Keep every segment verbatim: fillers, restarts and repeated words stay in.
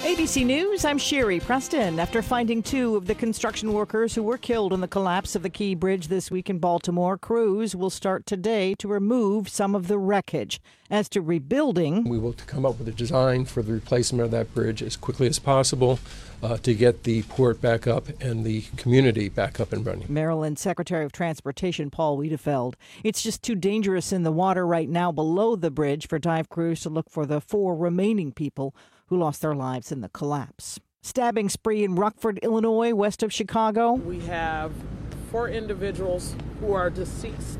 A B C News, I'm Sherry Preston. After finding two of the construction workers who were killed in the collapse of the Key Bridge this week in Baltimore, crews will start today to remove some of the wreckage. As to rebuilding, we will come up with a design for the replacement of that bridge as quickly as possible uh, to get the port back up and the community back up and running. Maryland Secretary of Transportation Paul Wiedefeld. It's just too dangerous in the water right now below the bridge for dive crews to look for the four remaining people who lost their lives in the collapse. Stabbing spree in Rockford, Illinois, west of Chicago. We have four individuals who are deceased.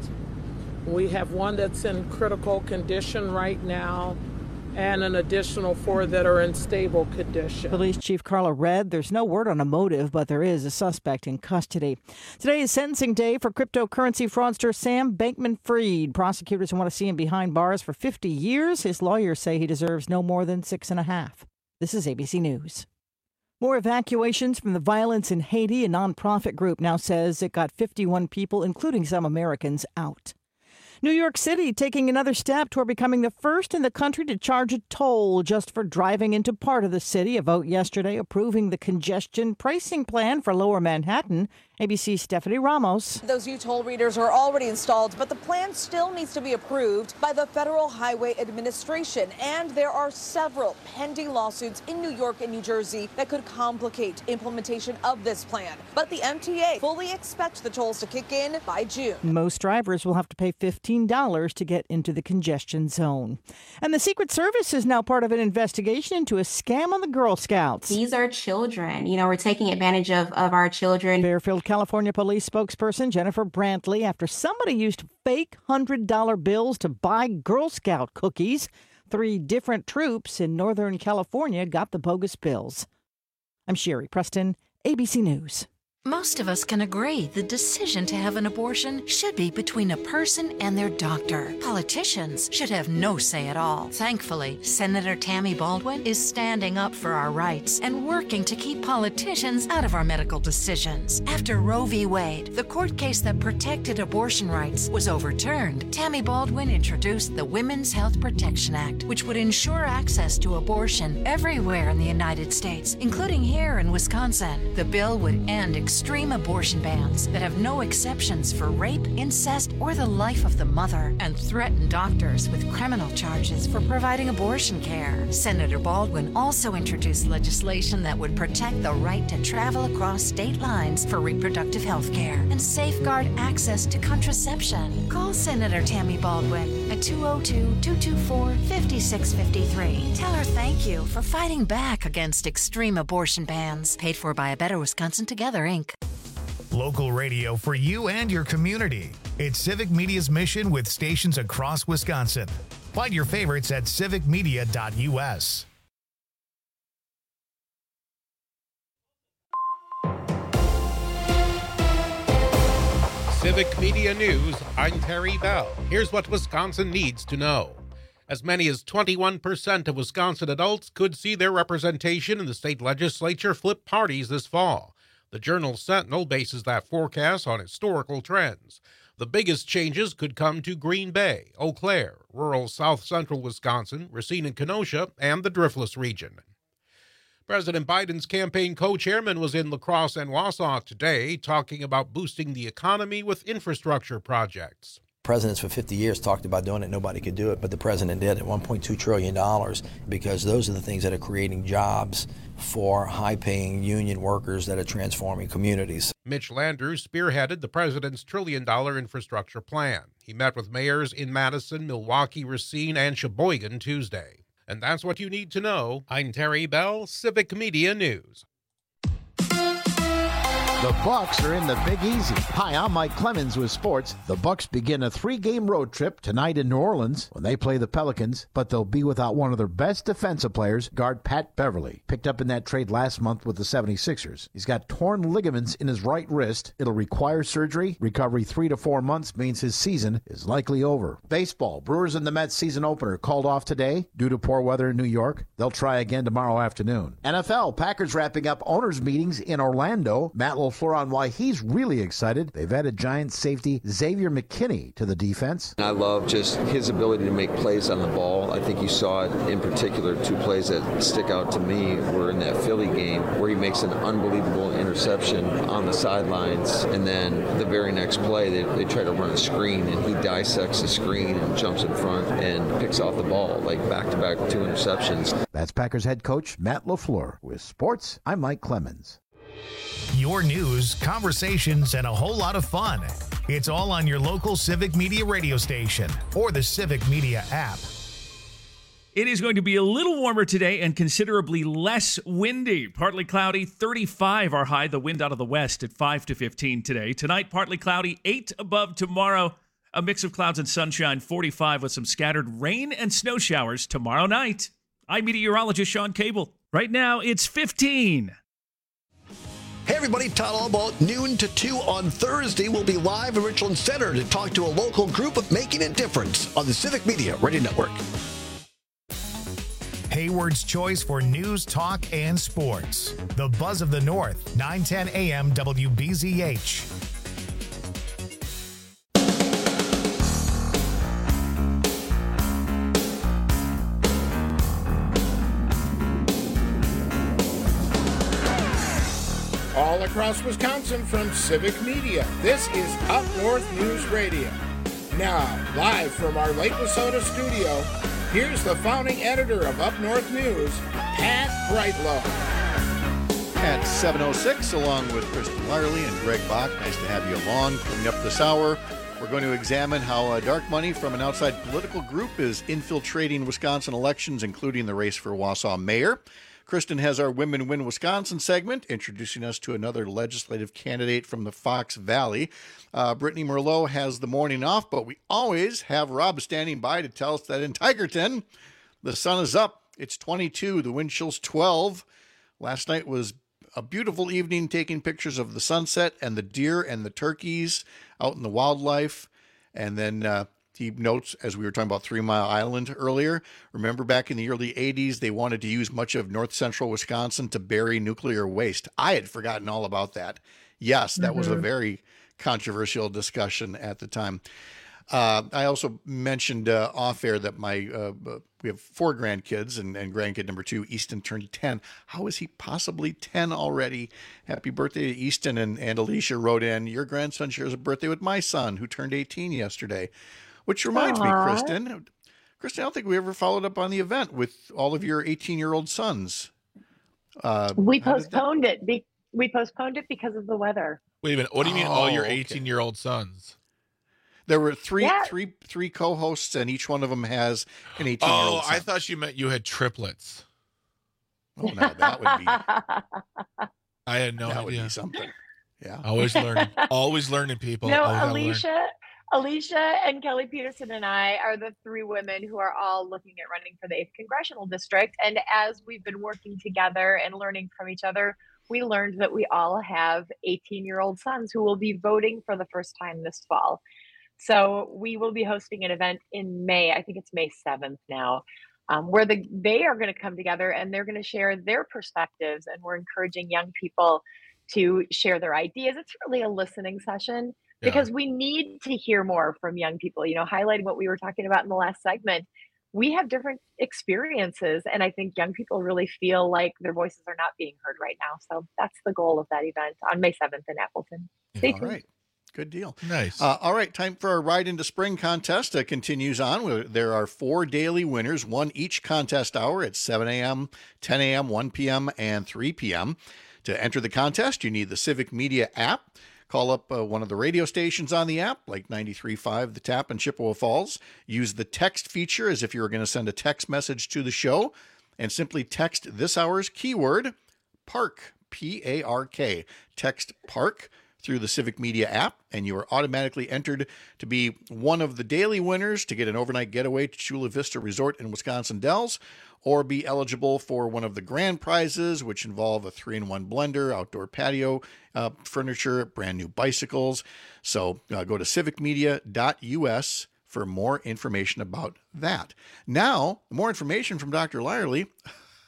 We have one that's in critical condition right now and an additional four that are in stable condition. Police Chief Carla Redd, there's no word on a motive, but there is a suspect in custody. Today is sentencing day for cryptocurrency fraudster Sam Bankman-Fried. Prosecutors want to see him behind bars for fifty years. His lawyers say he deserves no more than six and a half. This is A B C News. More evacuations from the violence in Haiti. A nonprofit group now says it got fifty-one people, including some Americans, out. New York City taking another step toward becoming the first in the country to charge a toll just for driving into part of the city. A vote yesterday approving the congestion pricing plan for Lower Manhattan. A B C's Stephanie Ramos. Those new toll readers are already installed, but the plan still needs to be approved by the Federal Highway Administration. And there are several pending lawsuits in New York and New Jersey that could complicate implementation of this plan. But the M T A fully expects the tolls to kick in by June. Most drivers will have to pay fifteen dollars to get into the congestion zone. And the Secret Service is now part of an investigation into a scam on the Girl Scouts. These are children. You know, we're taking advantage of, of our children. Fairfield, California police spokesperson Jennifer Brantley after somebody used fake one hundred dollar bills to buy Girl Scout cookies. Three different troops in Northern California got the bogus bills. I'm Sherry Preston, A B C News. Most of us can agree the decision to have an abortion should be between a person and their doctor. Politicians should have no say at all. Thankfully, Senator Tammy Baldwin is standing up for our rights and working to keep politicians out of our medical decisions. After Roe v. Wade, the court case that protected abortion rights, was overturned, Tammy Baldwin introduced the Women's Health Protection Act, which would ensure access to abortion everywhere in the United States, including here in Wisconsin. The bill would end extreme abortion bans that have no exceptions for rape, incest, or the life of the mother, and threaten doctors with criminal charges for providing abortion care. Senator Baldwin also introduced legislation that would protect the right to travel across state lines for reproductive health care and safeguard access to contraception. Call Senator Tammy Baldwin at two oh two, two two four, five six five three. Tell her thank you for fighting back against extreme abortion bans. Paid for by A Better Wisconsin Together, Incorporated. Local radio for you and your community. It's Civic Media's mission with stations across Wisconsin. Find your favorites at civic media dot u s. Civic Media News, I'm Terry Bell. Here's what Wisconsin needs to know. As many as twenty-one percent of Wisconsin adults could see their representation in the state legislature flip parties this fall. The Journal Sentinel bases that forecast on historical trends. The biggest changes could come to Green Bay, Eau Claire, rural south-central Wisconsin, Racine and Kenosha, and the Driftless region. President Biden's campaign co-chairman was in La Crosse and Wausau today talking about boosting the economy with infrastructure projects. Presidents for fifty years talked about doing it, nobody could do it, but the president did at one point two trillion dollars because those are the things that are creating jobs for high-paying union workers that are transforming communities. Mitch Landrieu spearheaded the president's trillion-dollar infrastructure plan. He met with mayors in Madison, Milwaukee, Racine, and Sheboygan Tuesday. And that's what you need to know. I'm Terry Bell, Civic Media News. The Bucks are in the Big Easy. Hi, I'm Mike Clemens with sports. The Bucks begin a three-game road trip tonight in New Orleans when they play the Pelicans, but they'll be without one of their best defensive players, guard Pat Beverly, picked up in that trade last month with the seventy-sixers. He's got torn ligaments in his right wrist. It'll require surgery. Recovery three to four months means his season is likely over. Baseball, Brewers and the Mets season opener called off today due to poor weather in New York. They'll try again tomorrow afternoon. N F L, Packers wrapping up owners' meetings in Orlando. Matt LaFleur LaFleur on why he's really excited. They've added Giants safety Xavier McKinney to the defense. I love just his ability to make plays on the ball. I think you saw it in particular. Two plays that stick out to me were in that Philly game where he makes an unbelievable interception on the sidelines, and then the very next play they, they try to run a screen and he dissects the screen and jumps in front and picks off the ball, like back-to-back two interceptions. That's Packers head coach Matt LaFleur. With sports, I'm Mike Clemens. Your news, conversations, and a whole lot of fun. It's all on your local Civic Media radio station or the Civic Media app. It is going to be a little warmer today and considerably less windy. Partly cloudy, thirty-five our high. The wind out of the west at five to fifteen today. Tonight, partly cloudy, eight above tomorrow. A mix of clouds and sunshine, forty-five with some scattered rain and snow showers tomorrow night. I'm meteorologist Sean Cable. Right now, it's fifteen. Hey everybody, Todd Albaugh, noon to two on Thursday. We'll be live in Richland Center to talk to a local group of Making a Difference on the Civic Media Radio Network. Hayward's choice for news, talk, and sports. The Buzz of the North, nine ten a.m. W B Z H. All across Wisconsin from Civic Media, this is Up North News Radio. Now, live from our Lake Wissota studio, here's the founding editor of Up North News, Pat Brightlow. At seven oh six, along with Kristen Lyerly and Greg Bach. Nice to have you along. Coming up this hour, we're going to examine how uh, dark money from an outside political group is infiltrating Wisconsin elections, including the race for Wausau mayor. Kristen has our Women Win Wisconsin segment, introducing us to another legislative candidate from the Fox Valley. Uh, Brittany Merlot has the morning off, but we always have Rob standing by to tell us that in Tigerton, the sun is up. It's twenty-two, the wind chill's twelve. Last night was a beautiful evening taking pictures of the sunset and the deer and the turkeys out in the wildlife. And then uh, he notes, as we were talking about Three Mile Island earlier, remember back in the early eighties, they wanted to use much of north central Wisconsin to bury nuclear waste. I had forgotten all about that. Yes, that mm-hmm. was a very controversial discussion at the time. Uh, I also mentioned uh, off air that my uh, we have four grandkids, and, and grandkid number two, Easton, turned ten. How is he possibly ten already? Happy birthday to Easton. And, and Alicia wrote in, your grandson shares a birthday with my son, who turned eighteen yesterday. Which reminds Aww. me, Kristen, Kristen, I don't think we ever followed up on the event with all of your eighteen-year-old sons. Uh, we postponed it. Be- we postponed it because of the weather. Wait a minute. What do you mean, Oh, all your okay. eighteen-year-old sons? There were three, Yeah. three, three co-hosts, and each one of them has an eighteen-year-old Oh, son. I thought you meant you had triplets. Oh, no, that would be I had no that idea. would be something. Yeah. Always learning. Always learning, people. No, Always gotta learn. Alicia, Alicia and Kelly Peterson and I are the three women who are all looking at running for the eighth Congressional District. And as we've been working together and learning from each other, we learned that we all have eighteen-year-old sons who will be voting for the first time this fall. So we will be hosting an event in May. I think it's May seventh now, um, where the, they are going to come together and they're going to share their perspectives. And we're encouraging young people to share their ideas. It's really a listening session Yeah. because we need to hear more from young people, you know, highlighting what we were talking about in the last segment. We have different experiences, and I think young people really feel like their voices are not being heard right now. So that's the goal of that event on May seventh in Appleton. Stay All tuned. right. Good deal. Nice. Uh, all right, time for our Ride into Spring contest. Uh, continues on. There are four daily winners, one each contest hour at seven a.m., ten a.m., one p.m., and three p.m. To enter the contest, you need the Civic Media app. Call up uh, one of the radio stations on the app, like ninety-three point five The Tap in Chippewa Falls. Use the text feature as if you were going to send a text message to the show, and simply text this hour's keyword, PARK, P A R K. Text PARK through the Civic Media app, and you are automatically entered to be one of the daily winners to get an overnight getaway to Chula Vista Resort in Wisconsin Dells, or be eligible for one of the grand prizes, which involve a three-in-one blender, outdoor patio uh, furniture, brand new bicycles. So uh, go to civic media dot U S for more information about that. Now, more information from Doctor Lyerly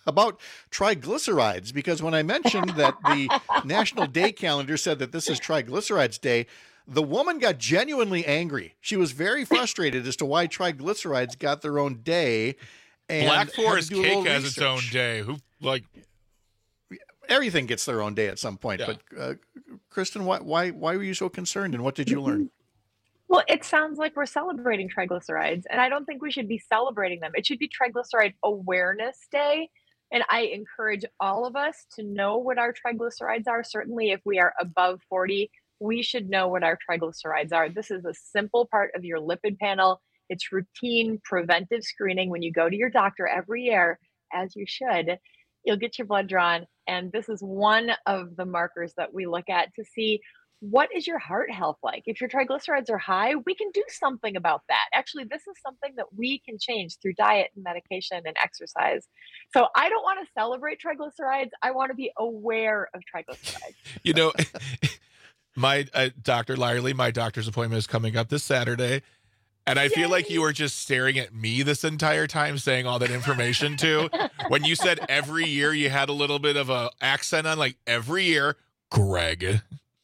about triglycerides, because when I mentioned that the National Day calendar said that this is Triglycerides Day, the woman got genuinely angry. She was very frustrated as to why triglycerides got their own day. And Black had to Forest do a cake little has its own research. day. Who like Everything gets their own day at some point. Yeah. But uh, Kristen, why why why were you so concerned, and what did you learn? Well, it sounds like we're celebrating triglycerides, and I don't think we should be celebrating them. It should be Triglyceride Awareness Day. And I encourage all of us to know what our triglycerides are. Certainly, if we are above forty, we should know what our triglycerides are. This is a simple part of your lipid panel. It's routine preventive screening when you go to your doctor every year, as you should. You'll get your blood drawn. And this is one of the markers that we look at to see, what is your heart health like? If your triglycerides are high, we can do something about that. Actually, this is something that we can change through diet and medication and exercise. So I don't want to celebrate triglycerides. I want to be aware of triglycerides. you know, my uh, Doctor Lyerly, my doctor's appointment is coming up this Saturday. And I Yay. feel like you were just staring at me this entire time saying all that information too. When you said every year, you had a little bit of a accent on, like every year, Greg.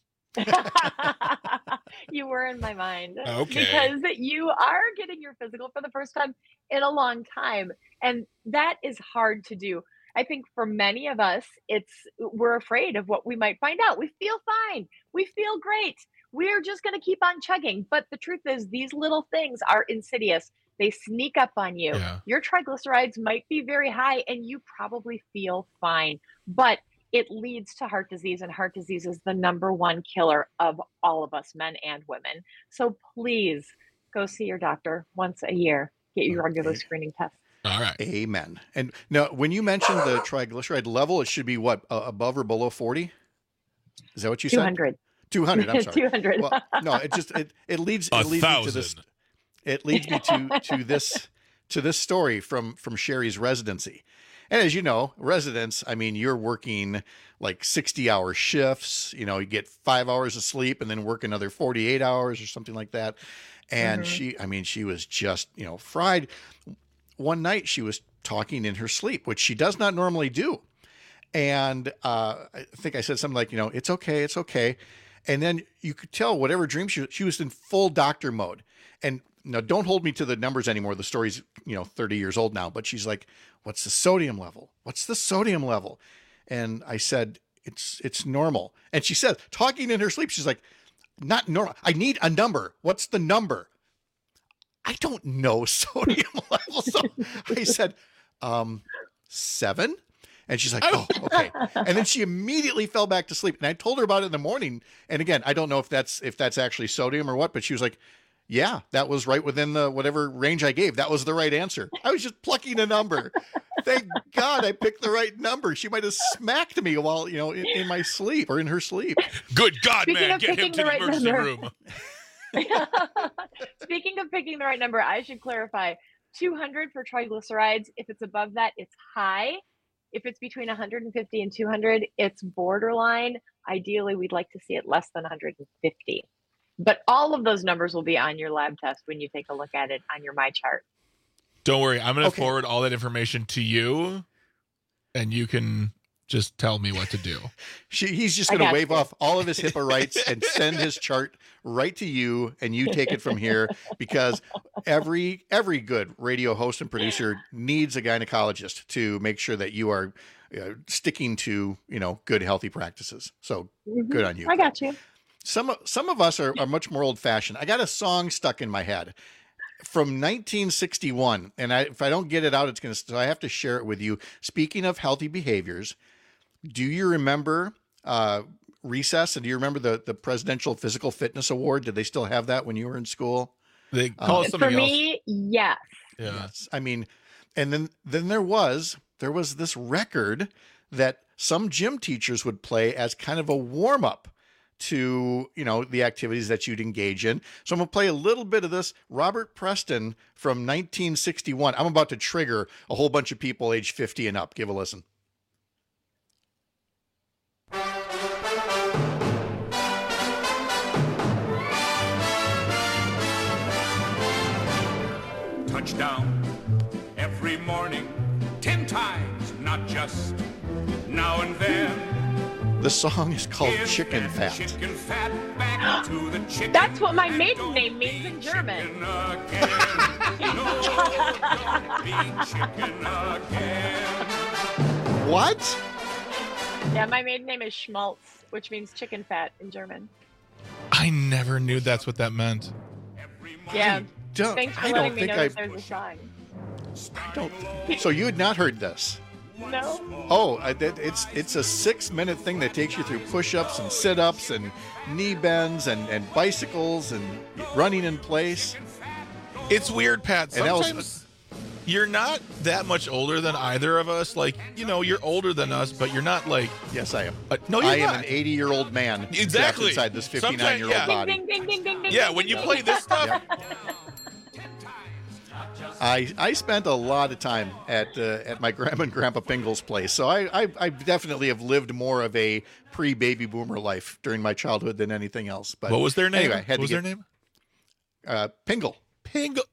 You were in my mind. Okay. Because you are getting your physical for the first time in a long time. And that is hard to do. I think for many of us, it's we're afraid of what we might find out. We feel fine. We feel great. We're just going to keep on chugging. But the truth is, these little things are insidious. They sneak up on you. Yeah. Your triglycerides might be very high and you probably feel fine. But it leads to heart disease, and heart disease is the number one killer of all of us, men and women. So please go see your doctor once a year. Get your regular screening test. All right. Amen. And now, when you mentioned the triglyceride level, it should be what, uh, above or below forty? Is that what you said? two hundred. two hundred, I'm sorry. two hundred. Well, no, it just it, it leads A it leads me to this thousand. it leads me to to this to this story from from Sherry's residency. And as you know, residents, I mean, you're working like sixty hour shifts, you know, you get five hours of sleep and then work another forty-eight hours or something like that. And Mm-hmm. she, I mean, she was just, you know, fried. One night she was talking in her sleep, which she does not normally do. And uh, I think I said something like, you know, it's okay, it's okay. And then you could tell whatever dream she, she was in full doctor mode. And now, don't hold me to the numbers anymore. The story's, you know, thirty years old now, but she's like, what's the sodium level? What's the sodium level? And I said, it's, it's normal. And she said, talking in her sleep, she's like, not normal. I need a number. What's the number? I don't know sodium level. So I said, um, seven. And she's like, oh, okay. And then she immediately fell back to sleep. And I told her about it in the morning. And again, I don't know if that's, if that's actually sodium or what, but she was like, yeah, that was right within the whatever range I gave. That was the right answer. I was just plucking a number. Thank God I picked the right number. She might have smacked me while, you know, in, in my sleep or in her sleep. Good God, Speaking man, of get him picking to the the right emergency number. room. Speaking of picking the right number, I should clarify two hundred for triglycerides. If it's above that, it's high. If it's between one hundred fifty and two hundred, it's borderline. Ideally, we'd like to see it less than one hundred fifty. But all of those numbers will be on your lab test when you take a look at it on your MyChart. Don't worry, I'm going to Okay. forward all that information to you, and you can just tell me what to do. She, he's just I going to got wave you. off all of his HIPAA rights and send his chart right to you, and you take it from here, because every every good radio host and producer needs a gynecologist to make sure that you are uh, sticking to, you know, good healthy practices. So good on you. I got you. Some of- some of us are, are much more old fashioned. I got a song stuck in my head from nineteen sixty-one, and I, if I don't get it out, it's going to. So I have to share it with you. Speaking of healthy behaviors, do you remember uh, recess? And do you remember the the Presidential Physical Fitness Award? Did they still have that when you were in school? They call Uh, it For something else. me, yes. Yeah. Yes. I mean, and then then there was there was this record that some gym teachers would play as kind of a warm up to, you know, the activities that you'd engage in. So I'm going to play a little bit of this. Robert Preston from nineteen sixty-one. I'm about to trigger a whole bunch of people age fifty and up. Give a listen. Touchdown every morning, ten times, not just just now and then. The song is called Chicken Fat. Chicken fat back to the chicken. That's what my maiden name means in German. No, don't be chicken again. What? Yeah, my maiden name is Schmaltz, which means chicken fat in German. I never knew that's what that meant. Yeah. Don't- Thanks for I don't letting me think know I- that there's a song. Don't. So you had not heard this? No. Oh, I did. It's it's a six-minute thing that takes you through push-ups and sit-ups and knee bends and, and bicycles and running in place. It's weird, Pat. And that was- Sometimes you're not that much older than either of us. Like, you know, you're older than us, but you're not like. Yes, I am. Uh, no, you're I am not. an eighty-year-old man. trapped Exactly. inside this Sometimes- fifty-nine-year-old yeah. body. Ding, ding, ding, ding, ding, Yeah, ding, when you ding, play ding. this stuff. I, I spent a lot of time at uh, at my grandma and grandpa Pingle's place, so I, I I definitely have lived more of a pre-baby boomer life during my childhood than anything else. But What was their name? Anyway, I had What was to their get, name? Uh, Pingle. Pingle.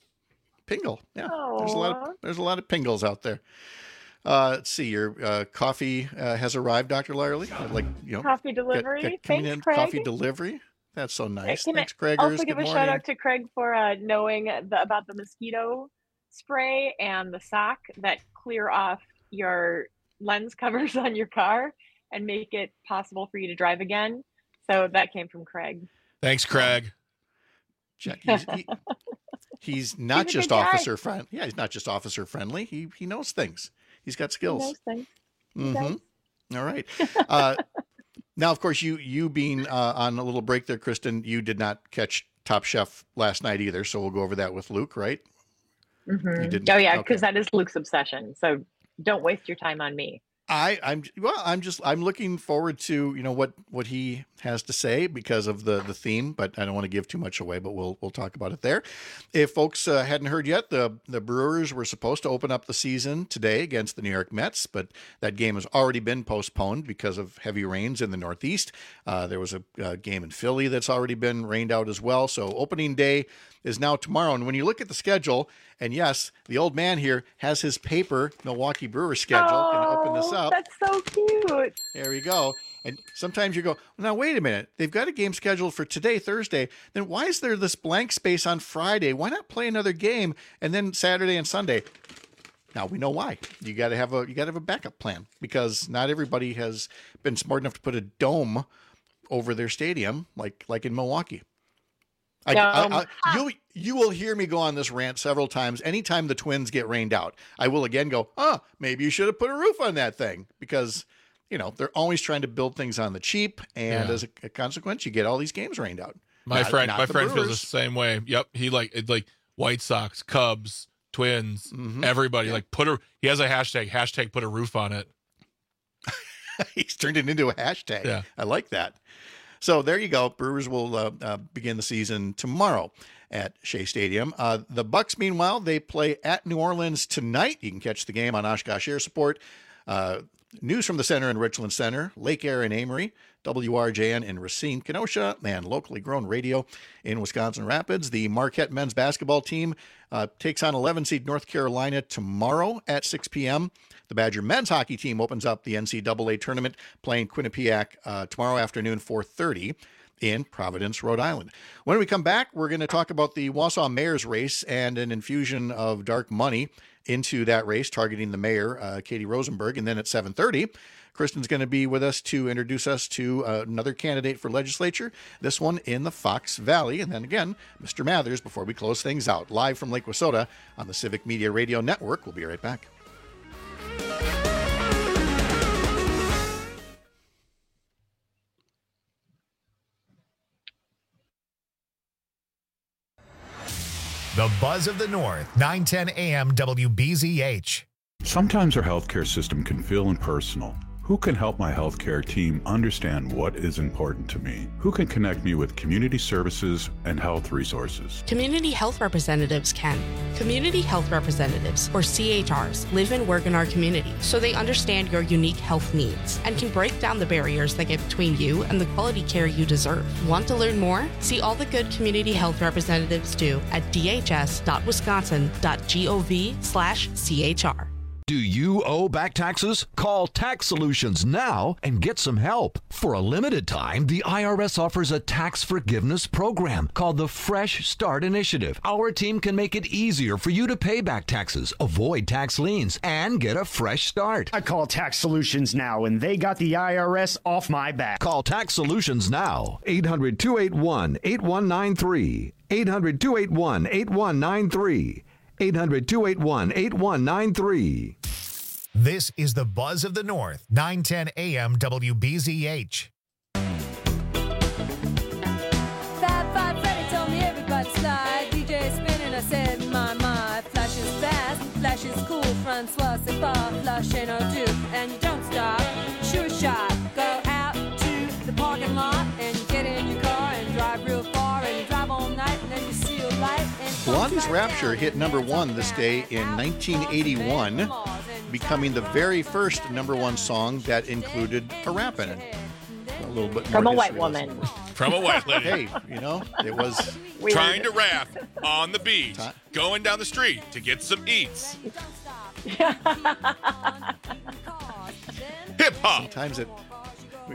Pingle. Yeah, there's a lot. Of, there's a lot of Pingles out there. Uh, let's see. Your uh, coffee uh, has arrived, Doctor Lyerly. I'd like you know Coffee delivery. Get, get coming Thanks, in, Craig. coffee delivery. That's so nice. Can I Thanks, Craigers. also Good give a morning. shout out to Craig for uh, knowing the, about the mosquito spray and the sock that clear off your lens covers on your car and make it possible for you to drive again. So that came from Craig. Thanks, Craig. Jack, he's, he, he's not He's a just good guy. officer friendly. Yeah, he's not just officer friendly. He he knows things. He's got He skills. knows things. He Mm-hmm. does. All right. Uh, now, of course, you you being uh, on a little break there, Kristen, you did not catch Top Chef last night either. So we'll go over that with Luke, right? Mhm. You didn't? Oh yeah, Okay. because that is Luke's obsession. So don't waste your time on me. I, I'm well. I'm just. I'm looking forward to you know what what he has to say because of the the theme. But I don't want to give too much away. But we'll we'll talk about it there. If folks uh, hadn't heard yet, the the Brewers were supposed to open up the season today against the New York Mets, but that game has already been postponed because of heavy rains in the Northeast. Uh, there was a, a game in Philly that's already been rained out as well. So opening day is now tomorrow. And when you look at the schedule, and yes, the old man here has his paper Milwaukee Brewers schedule. Can open this Oh, up. that's so cute. There we go. And sometimes you go, now, wait a minute. They've got a game scheduled for today, Thursday. Then why is there this blank space on Friday? Why not play another game and then Saturday and Sunday? Now we know why. You got to have a you got to have a backup plan because not everybody has been smart enough to put a dome over their stadium like like in Milwaukee. I, Dome. I, I, you you will hear me go on this rant several times. Anytime the Twins get rained out, I will again go, oh, maybe you should have put a roof on that thing because, you know, they're always trying to build things on the cheap. And Yeah. as a, a consequence, you get all these games rained out. My Not- friend, not my the friend feels the Brewers. same way. Yep, he like it's like White Sox, Cubs, Twins, Mhm. everybody. Yeah. Like put a he has a hashtag hashtag put a roof on it. He's turned it into a hashtag. Yeah. I like that. So there you go. Brewers will uh, uh, begin the season tomorrow at Shea Stadium. Uh, the Bucks, meanwhile, they play at New Orleans tonight. You can catch the game on Oshkosh Air Support. Uh, news from the center in Richland Center, Lake Air in Amory, W R J N in Racine, Kenosha, and locally grown radio in Wisconsin Rapids. The Marquette men's basketball team uh, takes on eleven seed North Carolina tomorrow at six p.m. The Badger men's hockey team opens up the N C double A tournament playing Quinnipiac uh, tomorrow afternoon, four thirty in Providence, Rhode Island. When we come back, we're going to talk about the Wausau mayor's race and an infusion of dark money into that race, targeting the mayor, uh, Katie Rosenberg. And then at seven thirty, Kristen's going to be with us to introduce us to uh, another candidate for legislature, this one in the Fox Valley. And then again, Mister Mathers, before we close things out, live from Lake Wissota on the Civic Media Radio Network. We'll be right back. The Buzz of the North, nine ten A M W B Z H. Sometimes our healthcare system can feel impersonal. Who can help my healthcare team understand what is important to me? Who can connect me with community services and health resources? Community health representatives can. Community health representatives, or C H Rs, live and work in our community, so they understand your unique health needs and can break down the barriers that get between you and the quality care you deserve. Want to learn more? See all the good community health representatives do at d h s dot wisconsin dot gov slash C H R. Do you owe back taxes? Call Tax Solutions now and get some help. For a limited time, the I R S offers a tax forgiveness program called the Fresh Start Initiative. Our team can make it easier for you to pay back taxes, avoid tax liens, and get a fresh start. I call Tax Solutions now, and they got the I R S off my back. Call Tax Solutions now. eight hundred, two eight one, eight one nine three. eight hundred, two eight one, eight one nine three. eight hundred, two eight one, eight one nine three. This is the Buzz of the North, nine ten A M W B Z H. Fab Five Freddy told me everybody slide. D J spinning, I said, my, my. Flash is fast, flash is cool. Francois, c'est pas flash ain't no do. And you don't stop, sure shot. Go out to the parking lot and get in your car and drive real far and drive all night and then you see a light. Blondie's Rapture hit number one this day in nineteen eighty-one, becoming the very first number one song that included a rap in it. A little bit From more a white history woman. From a white lady. Hey, you know, it was Weird. Trying to rap on the beach, going down the street to get some eats. Hip hop. Sometimes it. We,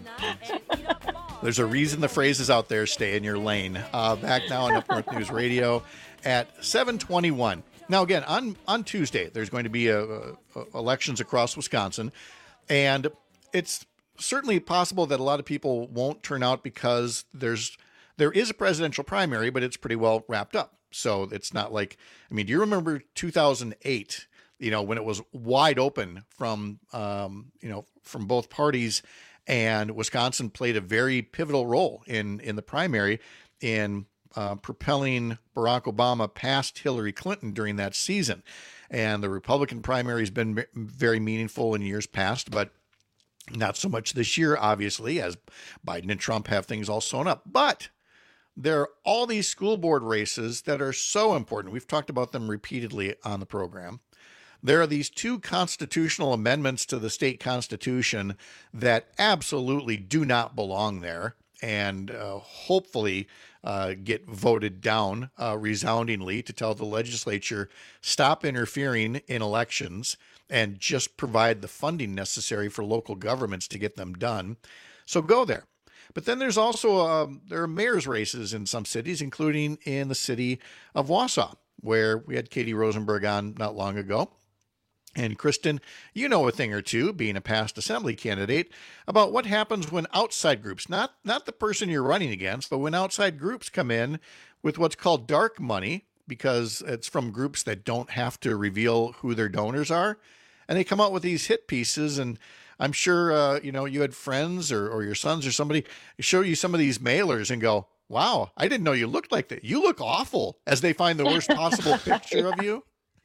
there's a reason the phrase is out there. Stay in your lane. Uh, back now on Up North News Radio at seven twenty-one. Now again on on Tuesday there's going to be a, a, a elections across Wisconsin, and it's certainly possible that a lot of people won't turn out because there's there is a presidential primary, but it's pretty well wrapped up. So it's not like, I mean, do you remember two thousand eight? You know, when it was wide open from um, you know from both parties, and Wisconsin played a very pivotal role in in the primary in uh, propelling Barack Obama past Hillary Clinton during that season. And the Republican primary has been very meaningful in years past, but not so much this year, obviously, as Biden and Trump have things all sewn up. But there are all these school board races that are so important. We've talked about them repeatedly on the program. There are these two constitutional amendments to the state constitution that absolutely do not belong there, and uh, hopefully uh, get voted down uh, resoundingly to tell the legislature, stop interfering in elections and just provide the funding necessary for local governments to get them done. So go there. But then there's also, um, there are mayor's races in some cities, including in the city of Wausau, where we had Katie Rosenberg on not long ago. And Kristen, you know a thing or two, being a past assembly candidate, about what happens when outside groups, not not the person you're running against, but when outside groups come in with what's called dark money, because it's from groups that don't have to reveal who their donors are, and they come out with these hit pieces. And I'm sure uh, you know you had friends or, or your sons or somebody show you some of these mailers and go, "Wow, I didn't know you looked like that. You look awful," as they find the worst possible picture Yeah. of you.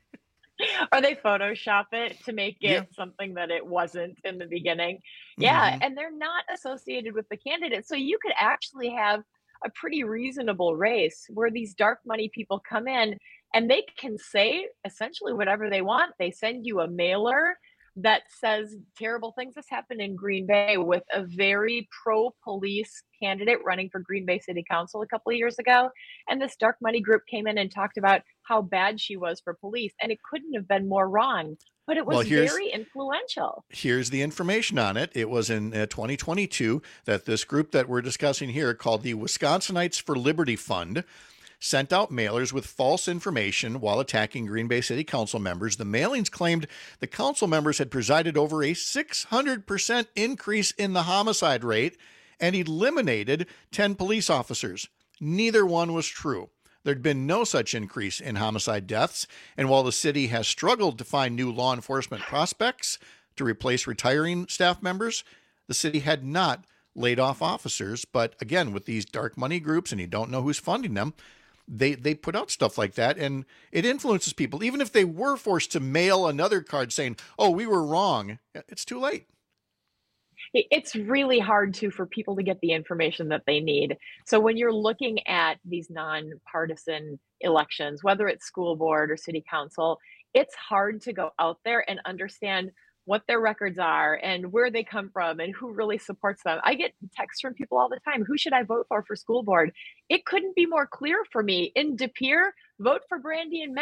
Or they Photoshop it to make it Yeah. something that it wasn't in the beginning. Yeah, Mhm. and they're not associated with the candidate. So you could actually have a pretty reasonable race where these dark money people come in and they can say essentially whatever they want. They send you a mailer that says terrible things. This happened in Green Bay with a very pro-police candidate running for Green Bay City Council a couple of years ago. And this dark money group came in and talked about how bad she was for police. And it couldn't have been more wrong, but it was Well, here's- very influential. Here's the information on it. It was in uh, twenty twenty-two that this group that we're discussing here, called the Wisconsinites for Liberty Fund, sent out mailers with false information while attacking Green Bay City Council members. The mailings claimed the council members had presided over a six hundred percent increase in the homicide rate and eliminated ten police officers. Neither one was true. There'd been no such increase in homicide deaths, and while the city has struggled to find new law enforcement prospects to replace retiring staff members, the city had not laid off officers. But again, with these dark money groups, and you don't know who's funding them, they they put out stuff like that, and it influences people. Even if they were forced to mail another card saying, "Oh, we were wrong," it's too late. It- It's really hard to for people to get the information that they need. So when you're looking at these nonpartisan elections, whether it's school board or city council, it's hard to go out there and understand what their records are and where they come from and who really supports them. I get texts from people all the time. Who should I vote for for school board? It couldn't be more clear for me. In De Pere, vote for Brandy and Matt.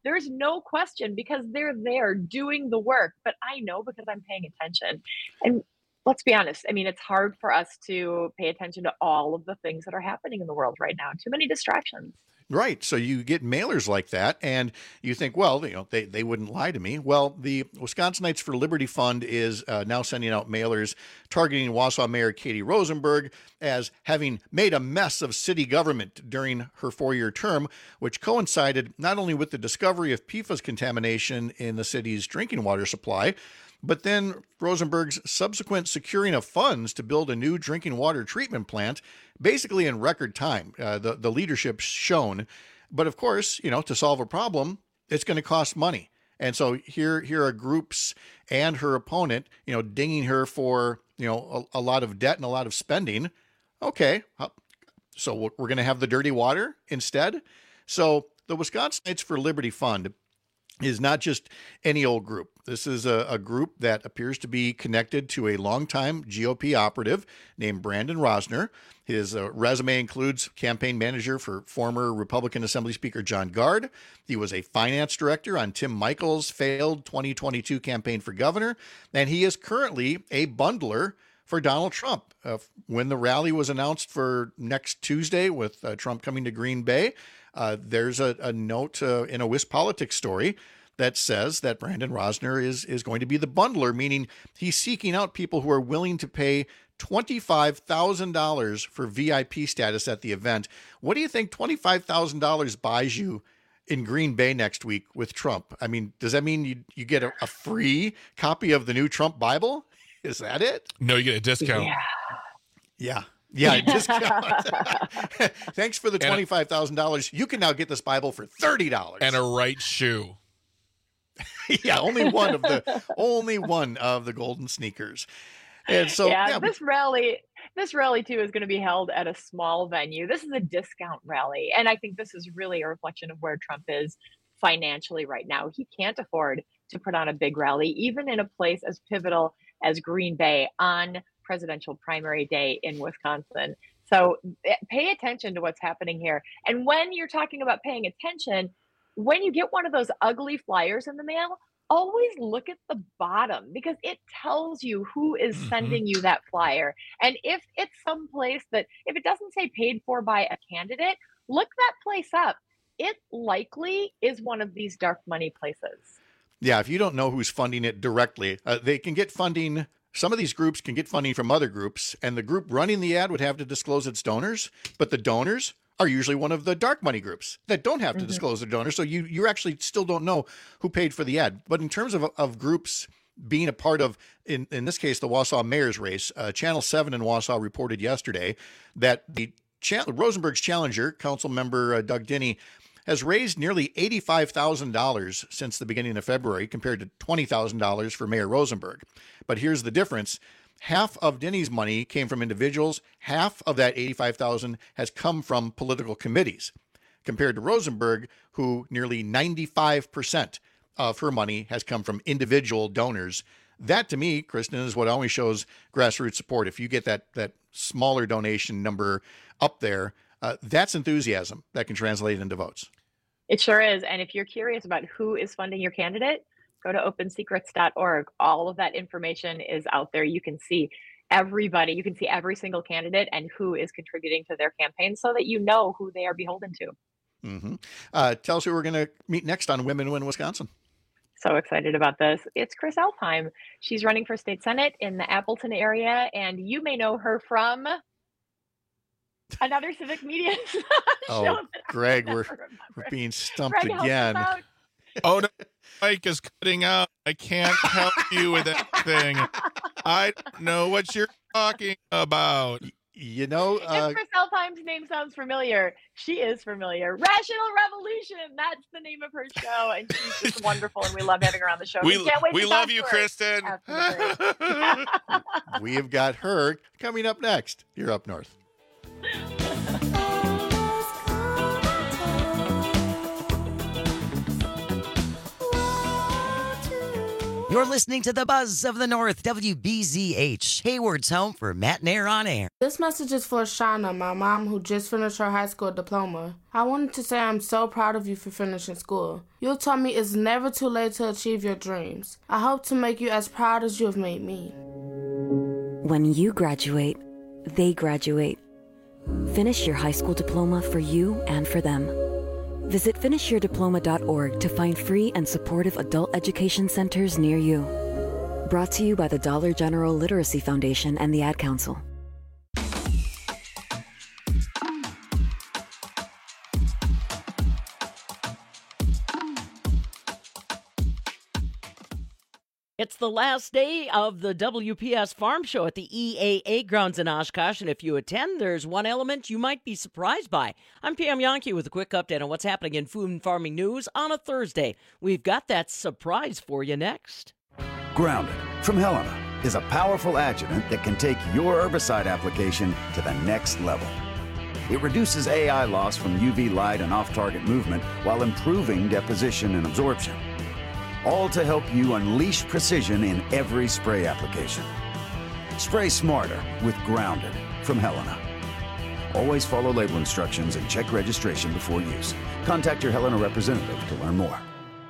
There's no question because they're there doing the work, but I know because I'm paying attention. And let's be honest, I mean, it's hard for us to pay attention to all of the things that are happening in the world right now. Too many distractions. Right. So you get mailers like that, and you think, well, you know, they, they wouldn't lie to me. Well, the Wisconsinites for Liberty Fund is uh, now sending out mailers targeting Wausau Mayor Katie Rosenberg as having made a mess of city government during her four-year term, which coincided not only with the discovery of P F A S contamination in the city's drinking water supply, but then Rosenberg's subsequent securing of funds to build a new drinking water treatment plant, basically in record time, uh, the, the leadership shown. But of course, you know, to solve a problem, it's going to cost money. And so here, here are groups and her opponent, you know, dinging her for, you know, a, a lot of debt and a lot of spending. Okay, so we're going to have the dirty water instead. So the Wisconsinites for Liberty Fund is not just any old group. This is a, a group that appears to be connected to a longtime G O P operative named Brandon Rosner. His uh, resume includes campaign manager for former Republican Assembly Speaker John Gard. He was a finance director on Tim Michaels' failed twenty twenty-two campaign for governor, and he is currently a bundler for Donald Trump. Uh, when the rally was announced for next Tuesday with uh, Trump coming to Green Bay, uh, there's a, a note uh, in a WisPolitics story that says that Brandon Rosner is, is going to be the bundler, meaning he's seeking out people who are willing to pay twenty-five thousand dollars for V I P status at the event. What do you think twenty-five thousand dollars buys you in Green Bay next week with Trump? I mean, does that mean you, you get a, a free copy of the new Trump Bible? Is that it? No, you get a discount. Yeah. Yeah. Yeah, discount. Thanks for the twenty-five thousand dollars. You can now get this Bible for thirty dollars. And a right shoe. Yeah, only one of the only one of the golden sneakers. And so yeah, yeah, this rally, this rally too is going to be held at a small venue. This is a discount rally, and I think this is really a reflection of where Trump is financially right now. He can't afford to put on a big rally, even in a place as pivotal as Green Bay on presidential primary day in Wisconsin. So pay attention to what's happening here. And when you're talking about paying attention, when you get one of those ugly flyers in the mail, always look at the bottom because it tells you who is sending you that flyer. And if it's someplace that, if it doesn't say paid for by a candidate, look that place up. It likely is one of these dark money places. Yeah, if you don't know who's funding it directly, uh, they can get funding. Some of these groups can get funding from other groups, and the group running the ad would have to disclose its donors, but the donors are usually one of the dark money groups that don't have to mm-hmm. disclose their donors. So you you actually still don't know who paid for the ad. But in terms of, of groups being a part of, in, in this case, the Wausau mayor's race, uh, Channel seven in Wausau reported yesterday that the Ch- Rosenberg's challenger, council member uh, Doug Dinney, has raised nearly eighty-five thousand dollars since the beginning of February compared to twenty thousand dollars for Mayor Rosenberg. But here's the difference. Half of Dinney's money came from individuals. Half of that eighty-five thousand dollars has come from political committees, compared to Rosenberg, who nearly ninety-five percent of her money has come from individual donors. That, to me, Kristen, is what always shows grassroots support. If you get that that smaller donation number up there, uh, that's enthusiasm that can translate into votes. It sure is. And if you're curious about who is funding your candidate, go to open secrets dot org. All of that information is out there. You can see everybody, you can see every single candidate and who is contributing to their campaign so that you know who they are beholden to. Mm-hmm. Uh, tell us who we're going to meet next on Women Win Wisconsin. So excited about this. It's Chris Alpheim. She's running for state senate in the Appleton area, and you may know her from another civic media Oh, Greg, we're, we're being stumped Greg, again. Oh, no, Mike is cutting out. I can't help you with that thing. I don't know what you're talking about. You know, uh, if Chris Alpheim's name sounds familiar, she is familiar. Rational Revolution, that's the name of her show, and she's just wonderful, and we love having her on the show. We, we can't wait we to love talk you, to her Kristen. after the break. We have got her coming up next. You're Up North. You're listening to the Buzz of the North, W B Z H, Hayward's home for Matt Nair on air. This message is for Shauna, my mom, who just finished her high school diploma. I wanted to say I'm so proud of you for finishing school. You taught me it's never too late to achieve your dreams. I hope to make you as proud as you have made me. When you graduate, they graduate. Finish your high school diploma for you and for them. Visit finish your diploma dot org to find free and supportive adult education centers near you. Brought to you by the Dollar General Literacy Foundation and the Ad Council. It's the last day of the W P S Farm Show at the E A A grounds in Oshkosh, and if you attend, there's one element you might be surprised by. I'm Pam Yankee with a quick update on what's happening in food and farming news on a Thursday. We've got that surprise for you next. Grounded from Helena is a powerful adjuvant that can take your herbicide application to the next level. It reduces A I loss from U V light and off-target movement while improving deposition and absorption. All to help you unleash precision in every spray application. Spray smarter with Grounded from Helena. Always follow label instructions and check registration before use. Contact your Helena representative to learn more.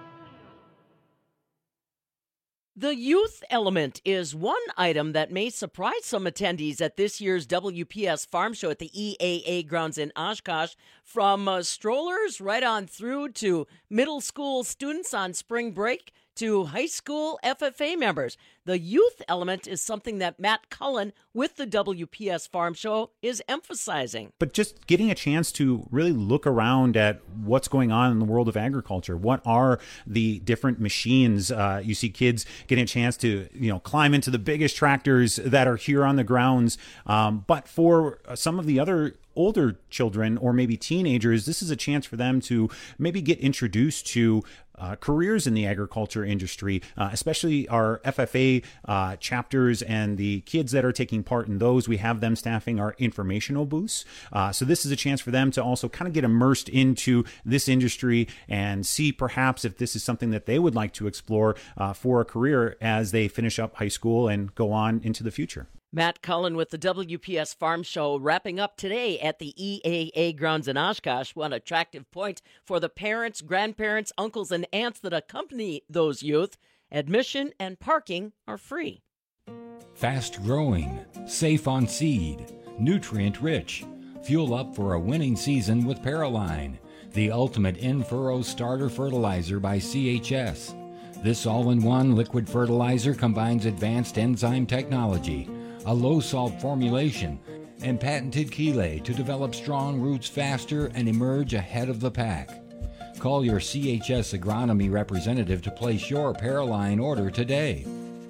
The youth element is one item that may surprise some attendees at this year's W P S Farm Show at the E A A grounds in Oshkosh. From uh, strollers right on through to middle school students on spring break to high school F F A members. The youth element is something that Matt Cullen with the W P S Farm Show is emphasizing. But just getting a chance to really look around at what's going on in the world of agriculture. What are the different machines? Uh, you see kids getting a chance to, you know, climb into the biggest tractors that are here on the grounds. Um, but for some of the other older children or maybe teenagers, this is a chance for them to maybe get introduced to Uh, careers in the agriculture industry, uh, especially our F F A uh, chapters and the kids that are taking part in those. We have them staffing our informational booths. Uh, so this is a chance for them to also kind of get immersed into this industry and see perhaps if this is something that they would like to explore uh, for a career as they finish up high school and go on into the future. Matt Cullen with the W P S Farm Show wrapping up today at the E A A grounds in Oshkosh. One attractive point for the parents, grandparents, uncles, and aunts that accompany those youth. Admission and parking are free. Fast growing, safe on seed, nutrient rich. Fuel up for a winning season with Paraline, the ultimate in-furrow starter fertilizer by C H S. This all-in-one liquid fertilizer combines advanced enzyme technology, a low-salt formulation, and patented chelate to develop strong roots faster and emerge ahead of the pack. Call your C H S agronomy representative to place your Paraline order today.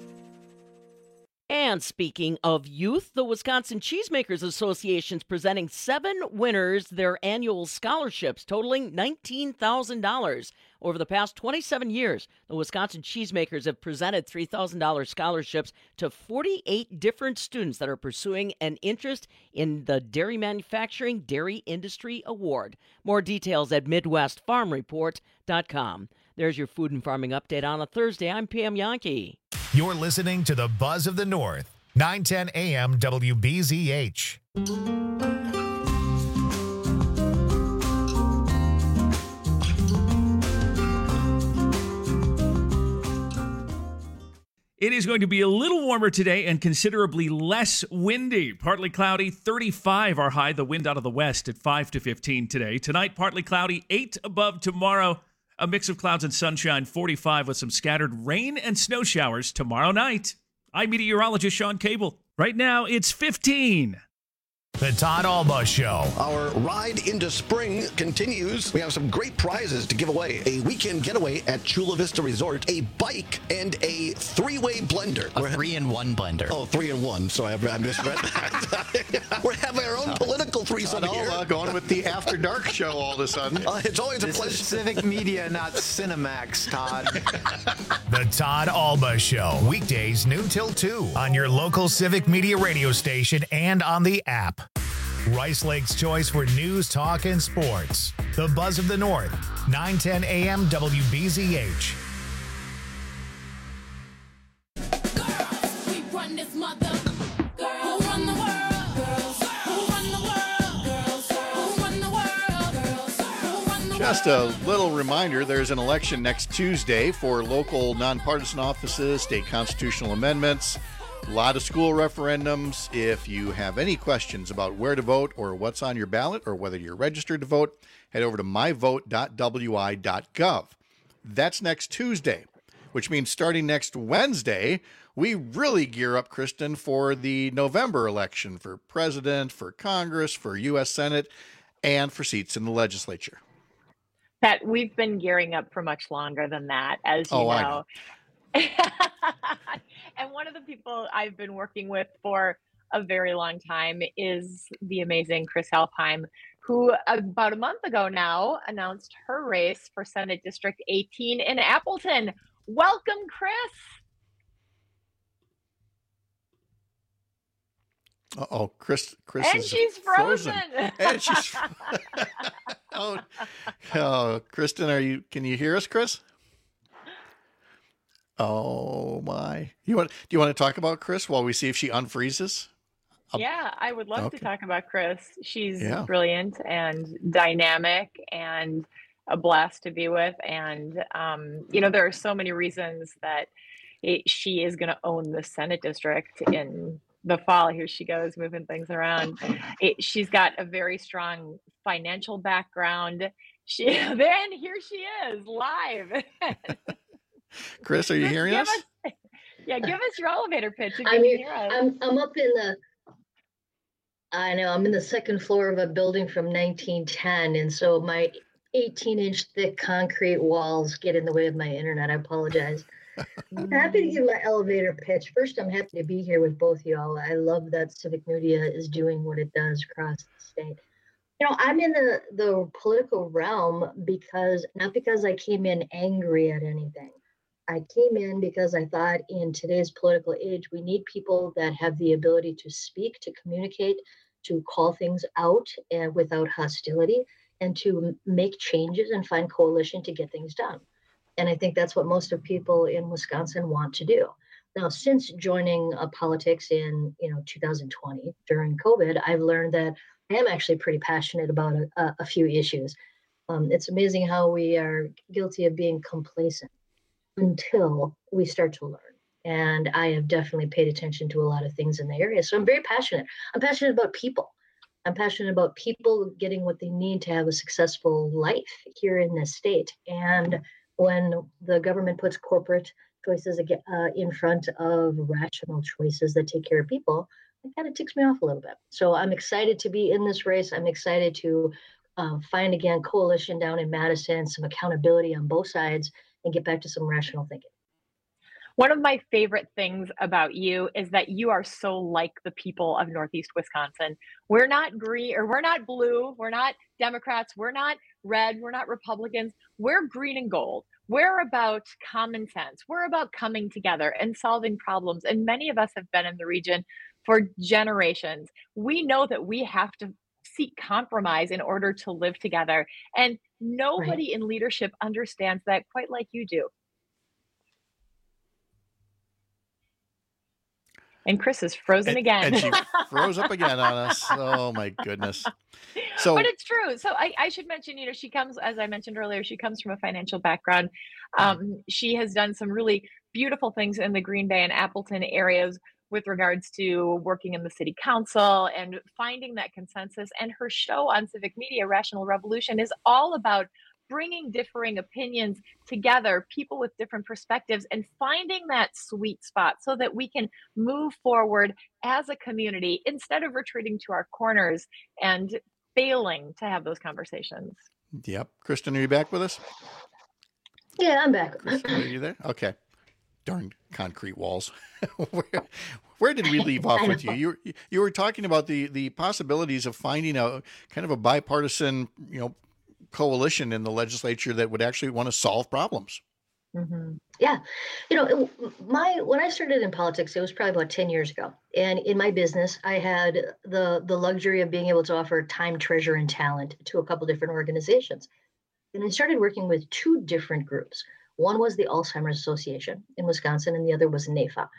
And speaking of youth, the Wisconsin Cheesemakers Association is presenting seven winners their annual scholarships totaling nineteen thousand dollars. Over the past twenty-seven years, the Wisconsin Cheesemakers have presented three thousand dollars scholarships to forty-eight different students that are pursuing an interest in the Dairy Manufacturing Dairy Industry Award. More details at midwest farm report dot com. There's your food and farming update on a Thursday. I'm Pam Yankee. You're listening to the Buzz of the North, nine ten A M W B Z H. It is going to be a little warmer today and considerably less windy. Partly cloudy, thirty-five our high. The wind out of the west at five to fifteen today. Tonight, partly cloudy, eight above tomorrow. A mix of clouds and sunshine, forty-five with some scattered rain and snow showers tomorrow night. I'm meteorologist Sean Cable. Right now, it's fifteen. The Todd Alba Show. Our ride into spring continues. We have some great prizes to give away. A weekend getaway at Chula Vista Resort, a bike, and a three-way blender. A three-in-one blender. Oh, three-in-one. So I, I misread that. We're having our own political threesome here. Alba going with the After Dark show all of a sudden. Uh, it's always a this pleasure. Is Civic Media, not Cinemax, Todd. The Todd Alba Show. Weekdays noon till two on your local Civic Media radio station and on the app. Rice Lake's choice for news, talk, and sports. The Buzz of the North, nine ten A M W B Z H. run this mother. Who run the world? Girls. Who run the world? Girls. Who run the world? Girls. Who run the Just a little reminder, there's an election next Tuesday for local nonpartisan offices, state constitutional amendments, a lot of school referendums. If you have any questions about where to vote or what's on your ballot or whether you're registered to vote, head over to my vote dot w i dot gov. That's next Tuesday, which means starting next Wednesday, we really gear up, Kristen, for the November election for president, for Congress, for U S Senate, and for seats in the legislature. Pat, we've been gearing up for much longer than that, as you Oh, I know. And one of the people I've been working with for a very long time is the amazing Chris Alpheim, who about a month ago now announced her race for Senate District eighteen in Appleton. Welcome, Chris. Uh-oh, Chris, Chris And is she's frozen. And she's oh, oh, Kristen, are you? Can you hear us, Chris? Oh my! You want? Do you want to talk about Chris while we see if she unfreezes? Yeah, I would love Okay. to talk about Chris. She's Yeah. brilliant and dynamic and a blast to be with. And, um, you know, there are so many reasons that it, she is going to own the Senate district in the fall. Here she goes, moving things around. It, she's got a very strong financial background. She then here she is live. Chris, are you hearing Give us? us- yeah, give us your elevator pitch. If I you mean, can hear us. I'm I'm up in the. I know I'm in the second floor of a building from nineteen ten, and so my eighteen inch thick concrete walls get in the way of my internet. I apologize. I'm happy to give my elevator pitch. First, I'm happy to be here with both of y'all. I love that Civic Media is doing what it does across the state. You know, I'm in the the political realm because not because I came in angry at anything. I came in because I thought in today's political age, we need people that have the ability to speak, to communicate, to call things out and without hostility, and to m- make changes and find coalition to get things done. And I think that's what most of people in Wisconsin want to do. Now, since joining uh, politics in you know two thousand twenty during COVID, I've learned that I am actually pretty passionate about a, a, a few issues. Um, it's amazing how we are guilty of being complacent until we start to learn. And I have definitely paid attention to a lot of things in the area. So I'm very passionate. I'm passionate about people. I'm passionate about people getting what they need to have a successful life here in this state. And when the government puts corporate choices ag- uh, in front of rational choices that take care of people, it kind of ticks me off a little bit. So I'm excited to be in this race. I'm excited to uh, find again coalition down in Madison, some accountability on both sides, and get back to some rational thinking. One of my favorite things about you is that you are so like the people of Northeast Wisconsin. We're not green or we're not blue. We're not Democrats. We're not red. We're not Republicans. We're green and gold. We're about common sense. We're about coming together and solving problems. And many of us have been in the region for generations. We know that we have to seek compromise in order to live together. And nobody in leadership understands that quite like you do. And Chris is frozen And, again. and she froze up again on us. Oh my goodness. So But it's true. So I, I should mention, you know, she comes, as I mentioned earlier, she comes from a financial background. Um, she has done some really beautiful things in the Green Bay and Appleton areas with regards to working in the city council and finding that consensus. And her show on Civic Media, Rational Revolution, is all about bringing differing opinions together, people with different perspectives, and finding that sweet spot so that we can move forward as a community instead of retreating to our corners and failing to have those conversations. Yep. Kristen, are you back with us? Yeah, I'm back. Kristen, are you there? Okay. Darn concrete walls. where, where did we leave off with you? You were, you were talking about the, the possibilities of finding a kind of a bipartisan, you know, coalition in the legislature that would actually want to solve problems. Mm-hmm. Yeah. You know, it- my when I started in politics, it was probably about ten years ago. And in my business, I had the the luxury of being able to offer time, treasure, and talent to a couple different organizations. And I started working with two different groups. One was the Alzheimer's Association in Wisconsin, and the other was NAIFA.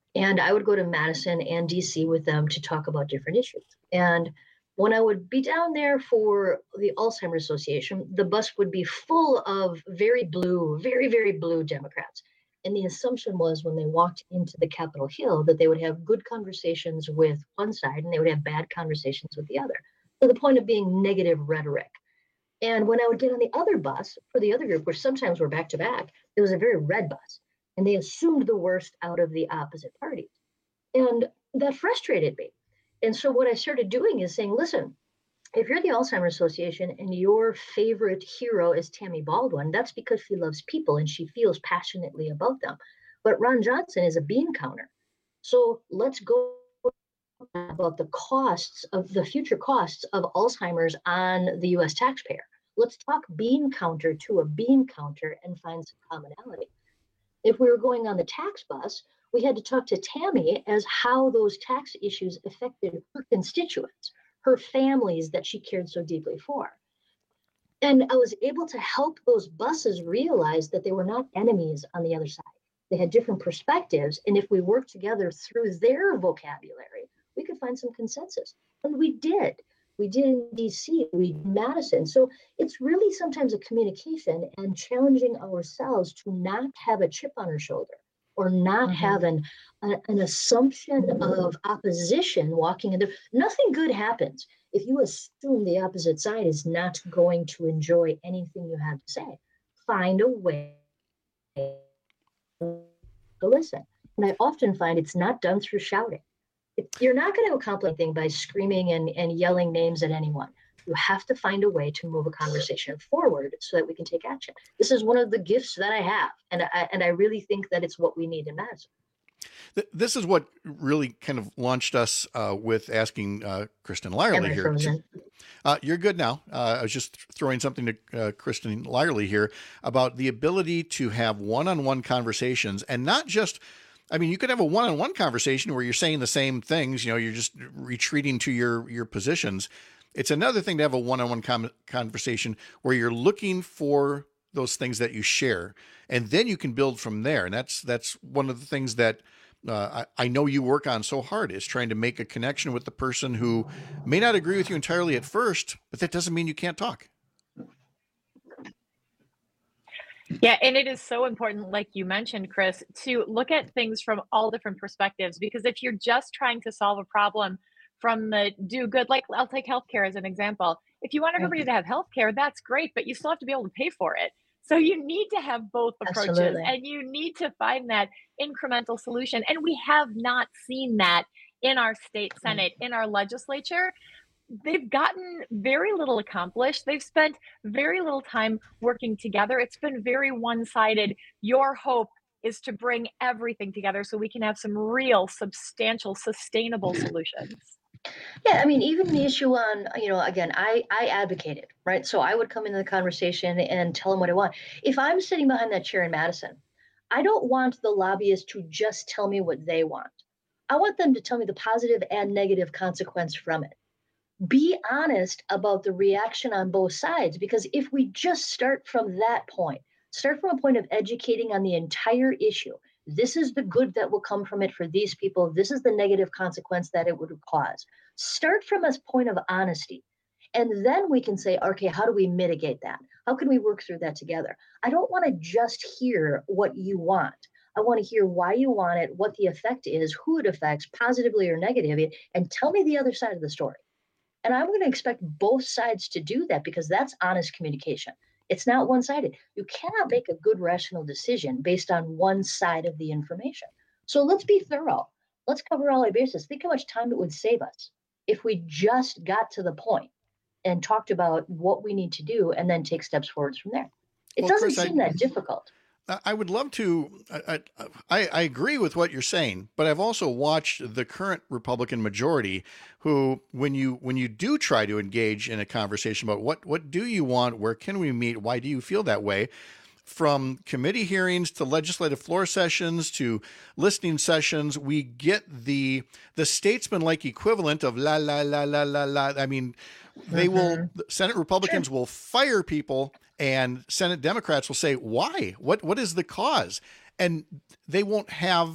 And I would go to Madison and D C with them to talk about different issues. And when I would be down there for the Alzheimer's Association, the bus would be full of very blue, very, very blue Democrats. And the assumption was when they walked into the Capitol Hill that they would have good conversations with one side and they would have bad conversations with the other. To the point of being negative rhetoric. And when I would get on the other bus for the other group, which sometimes were back to back, it was a very red bus. And they assumed the worst out of the opposite parties. And that frustrated me. And so what I started doing is saying, listen, if you're the Alzheimer's Association and your favorite hero is Tammy Baldwin, that's because she loves people and she feels passionately about them. But Ron Johnson is a bean counter. So let's go about the costs of the future costs of Alzheimer's on the U S taxpayer. Let's talk bean counter to a bean counter and find some commonality. If we were going on the tax bus, we had to talk to Tammy as how those tax issues affected her constituents, her families that she cared so deeply for. And I was able to help those buses realize that they were not enemies on the other side. They had different perspectives. And if we worked together through their vocabulary, we could find some consensus. And we did. We did in D C, we did in Madison. So it's really sometimes a communication and challenging ourselves to not have a chip on our shoulder or not mm-hmm. have an, a, an assumption of opposition walking in there. Nothing good happens if you assume the opposite side is not going to enjoy anything you have to say. Find a way to listen. And I often find it's not done through shouting. You're not going to accomplish anything by screaming and, and yelling names at anyone. You have to find a way to move a conversation forward so that we can take action. This is one of the gifts that I have, and I, and I really think that it's what we need in Madison. This is what really kind of launched us uh, with asking uh, Kristen Lyerly here. Uh, you're good now. Uh, I was just throwing something to uh, Kristen Lyerly here about the ability to have one-on-one conversations and not just I mean, you could have a one-on-one conversation where you're saying the same things, you know, you're just retreating to your, your positions. It's another thing to have a one-on-one com- conversation where you're looking for those things that you share, and then you can build from there. And that's, that's one of the things that uh, I, I know you work on so hard, is trying to make a connection with the person who may not agree with you entirely at first, but that doesn't mean you can't talk. Yeah, and it is so important, like you mentioned, Chris, to look at things from all different perspectives, because if you're just trying to solve a problem from the do good, like I'll take healthcare as an example. If you want everybody to have healthcare, that's great, but you still have to be able to pay for it. So you need to have both approaches. Absolutely. And you need to find that incremental solution. And we have not seen that in our state Senate, in our legislature. They've gotten very little accomplished. They've spent very little time working together. It's been very one-sided. Your hope is to bring everything together so we can have some real, substantial, sustainable solutions. Yeah, I mean, even the issue on, you know, again, I, I advocated, right? So I would come into the conversation and tell them what I want. If I'm sitting behind that chair in Madison, I don't want the lobbyists to just tell me what they want. I want them to tell me the positive and negative consequence from it. Be honest about the reaction on both sides, because if we just start from that point, start from a point of educating on the entire issue, this is the good that will come from it for these people, this is the negative consequence that it would cause. Start from a point of honesty, and then we can say, okay, how do we mitigate that? How can we work through that together? I don't want to just hear what you want. I want to hear why you want it, what the effect is, who it affects, positively or negatively, and tell me the other side of the story. And I'm going to expect both sides to do that, because that's honest communication. It's not one-sided. You cannot make a good rational decision based on one side of the information. So let's be thorough. Let's cover all our bases. Think how much time it would save us if we just got to the point and talked about what we need to do and then take steps forwards from there. It well, doesn't Chris, seem I, that difficult. I would love to, I, I, I agree with what you're saying, but I've also watched the current Republican majority who, when you when you do try to engage in a conversation about what, what do you want, where can we meet, why do you feel that way, from committee hearings to legislative floor sessions to listening sessions, we get the the statesman-like equivalent of la, la, la, la, la, la. I mean, they mm-hmm. will, Senate Republicans sure. will fire people, and Senate Democrats will say, why? What what is the cause? And they won't have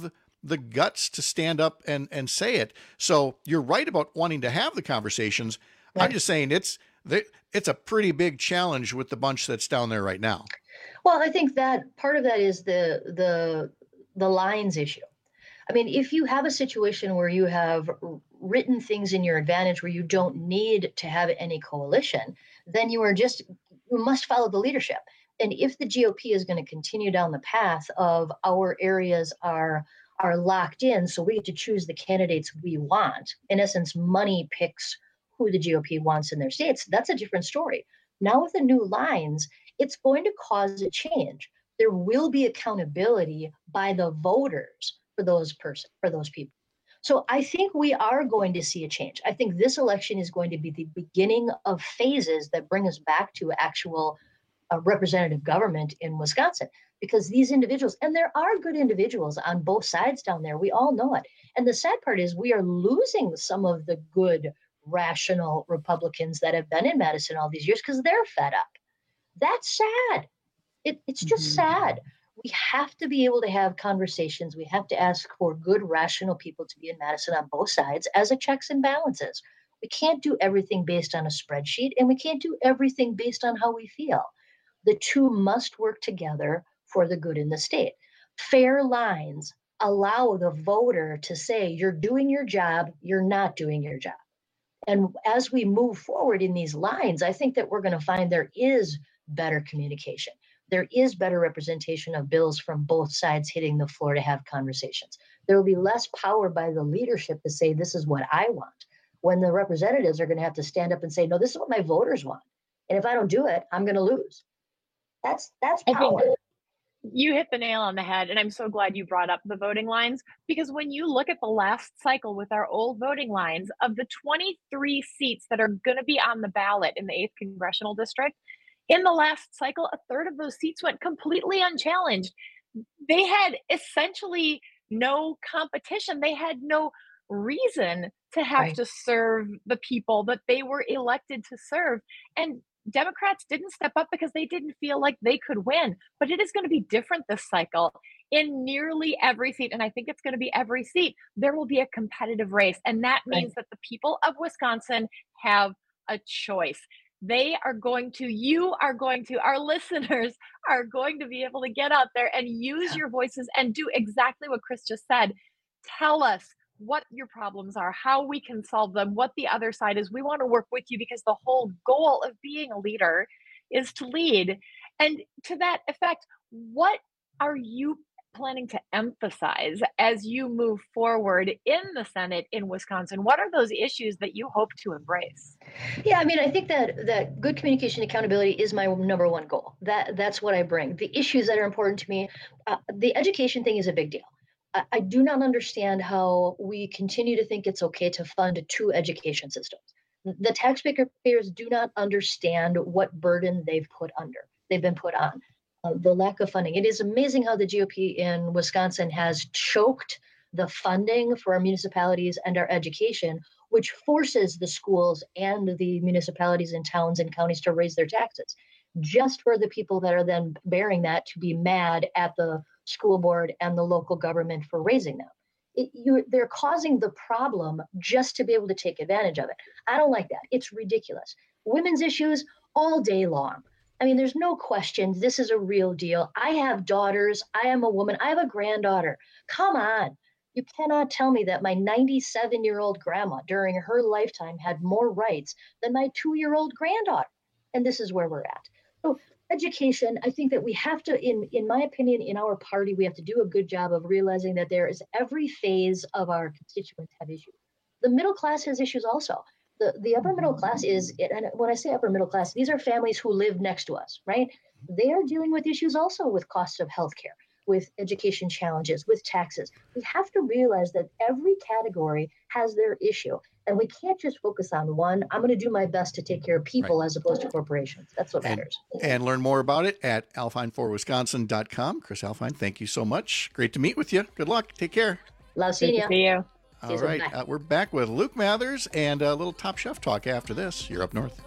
the guts to stand up and, and say it. So you're right about wanting to have the conversations. Right. I'm just saying it's it's a pretty big challenge with the bunch that's down there right now. Well, I think that part of that is the the the lines issue. I mean, if you have a situation where you have written things in your advantage where you don't need to have any coalition, then you are just, you must follow the leadership. And if the G O P is going to continue down the path of our areas are are locked in, so we get to choose the candidates we want, in essence, money picks who the G O P wants in their states, that's a different story. Now with the new lines, it's going to cause a change. There will be accountability by the voters for those person for those people. So I think we are going to see a change. I think this election is going to be the beginning of phases that bring us back to actual uh, representative government in Wisconsin, because these individuals, and there are good individuals on both sides down there, we all know it. And the sad part is we are losing some of the good, rational Republicans that have been in Madison all these years because they're fed up. That's sad. It, it's just mm-hmm. sad. We have to be able to have conversations. We have to ask for good, rational people to be in Madison on both sides as a checks and balances. We can't do everything based on a spreadsheet, and we can't do everything based on how we feel. The two must work together for the good in the state. Fair lines allow the voter to say, you're doing your job, you're not doing your job. And as we move forward in these lines, I think that we're going to find there is better communication. There is better representation of bills from both sides hitting the floor to have conversations. There will be less power by the leadership to say, this is what I want, when the representatives are going to have to stand up and say, no, this is what my voters want. And if I don't do it, I'm going to lose. That's that's power. I think you hit the nail on the head, and I'm so glad you brought up the voting lines, because when you look at the last cycle with our old voting lines, of the twenty-three seats that are going to be on the ballot in the eighth Congressional District, in the last cycle, a third of those seats went completely unchallenged. They had essentially no competition. They had no reason to have Right. to serve the people that they were elected to serve. And Democrats didn't step up because they didn't feel like they could win. But it is going to be different this cycle. In nearly every seat, and I think it's going to be every seat, there will be a competitive race. And that means Right. that the people of Wisconsin have a choice. They are going to, you are going to, our listeners are going to be able to get out there and use your voices and do exactly what Chris just said. Tell us what your problems are, how we can solve them, what the other side is. We want to work with you, because the whole goal of being a leader is to lead. And to that effect, what are you planning to emphasize as you move forward in the Senate in Wisconsin? What are those issues that you hope to embrace? Yeah, I mean, I think that that good communication accountability is my number one goal. That that's what I bring. The issues that are important to me, uh, the education thing is a big deal. I, I do not understand how we continue to think it's okay to fund two education systems. The taxpayers do not understand what burden they've put under. They've been put on. Uh, the lack of funding. It is amazing how the G O P in Wisconsin has choked the funding for our municipalities and our education, which forces the schools and the municipalities and towns and counties to raise their taxes, just for the people that are then bearing that to be mad at the school board and the local government for raising them. It, you, they're causing the problem just to be able to take advantage of it. I don't like that. It's ridiculous. Women's issues all day long. I mean, there's no question this is a real deal. I have daughters. I am a woman. I have a granddaughter. Come on. You cannot tell me that my ninety-seven-year-old grandma during her lifetime had more rights than my two-year-old granddaughter. And this is where we're at. So education, I think that we have to, in, in my opinion, in our party, we have to do a good job of realizing that there is every phase of our constituents have issues. The middle class has issues also. The, the upper middle class is, and when I say upper middle class, these are families who live next to us, right? They are dealing with issues also with costs of healthcare, with education challenges, with taxes. We have to realize that every category has their issue, and we can't just focus on one. I'm going to do my best to take care of people as opposed to corporations. That's what And, matters. and learn more about it at alfine for wisconsin dot com. Chris Alfine, thank you so much. Great to meet with you. Good luck. Take care. Love seeing you. See you. All right. Uh, we're back with Luke Mathers and a little Top Chef talk after this. You're up north.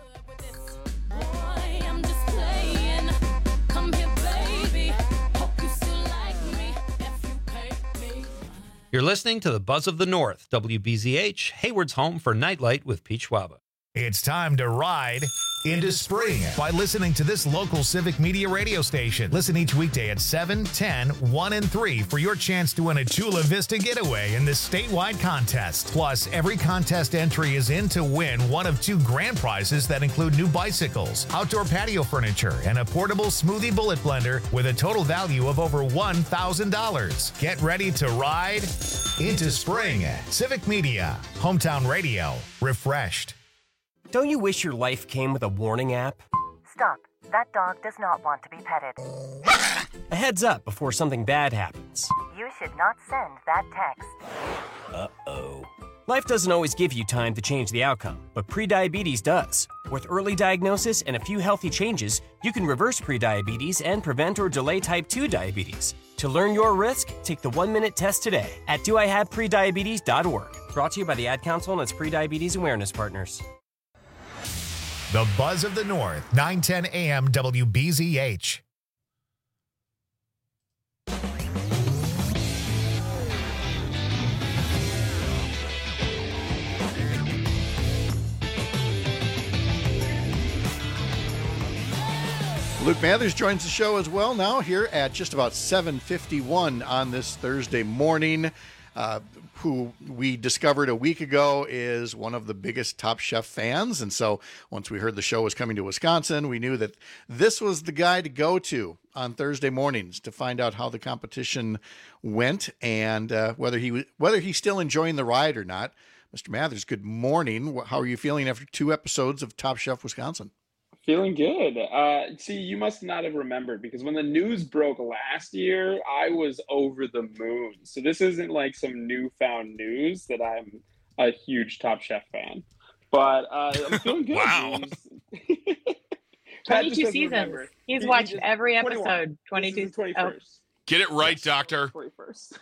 I'm just playing. Come here, baby. Hope you still like me if you pay me. You're listening to the Buzz of the North, W B Z H, Hayward's home for Nightlight with Pete Schwaba. It's time to ride into spring by listening to this local Civic Media radio station. Listen each weekday at seven, ten, one, and three for your chance to win a Chula Vista getaway in this statewide contest. Plus, every contest entry is in to win one of two grand prizes that include new bicycles, outdoor patio furniture, and a portable smoothie bullet blender with a total value of over one thousand dollars. Get ready to ride into spring. Civic Media, hometown radio, refreshed. Don't you wish your life came with a warning app? Stop. That dog does not want to be petted. A heads up before something bad happens. You should not send that text. Uh-oh. Life doesn't always give you time to change the outcome, but prediabetes does. With early diagnosis and a few healthy changes, you can reverse prediabetes and prevent or delay type two diabetes. To learn your risk, take the one-minute test today at do I have prediabetes dot org. Brought to you by the Ad Council and its prediabetes awareness partners. The Buzz of the North, nine ten a m W B Z H. Luke Mathers joins the show as well now here at just about seven fifty-one on this Thursday morning. Uh, who we discovered a week ago is one of the biggest Top Chef fans. And so once we heard the show was coming to Wisconsin, we knew that this was the guy to go to on Thursday mornings to find out how the competition went and uh, whether he whether he's still enjoying the ride or not. Mister Mathers, good morning. How are you feeling after two episodes of Top Chef Wisconsin? Feeling good. Uh, see, you must not have remembered because when the news broke last year, I was over the moon. So this isn't like some newfound news that I'm a huge Top Chef fan. But uh, I'm feeling good. Wow. Pat just twenty-two doesn't seasons. remember. He's He- he watched just- every twenty-one. episode. twenty-two. This is the twenty-first. Get it right, doctor. twenty-first.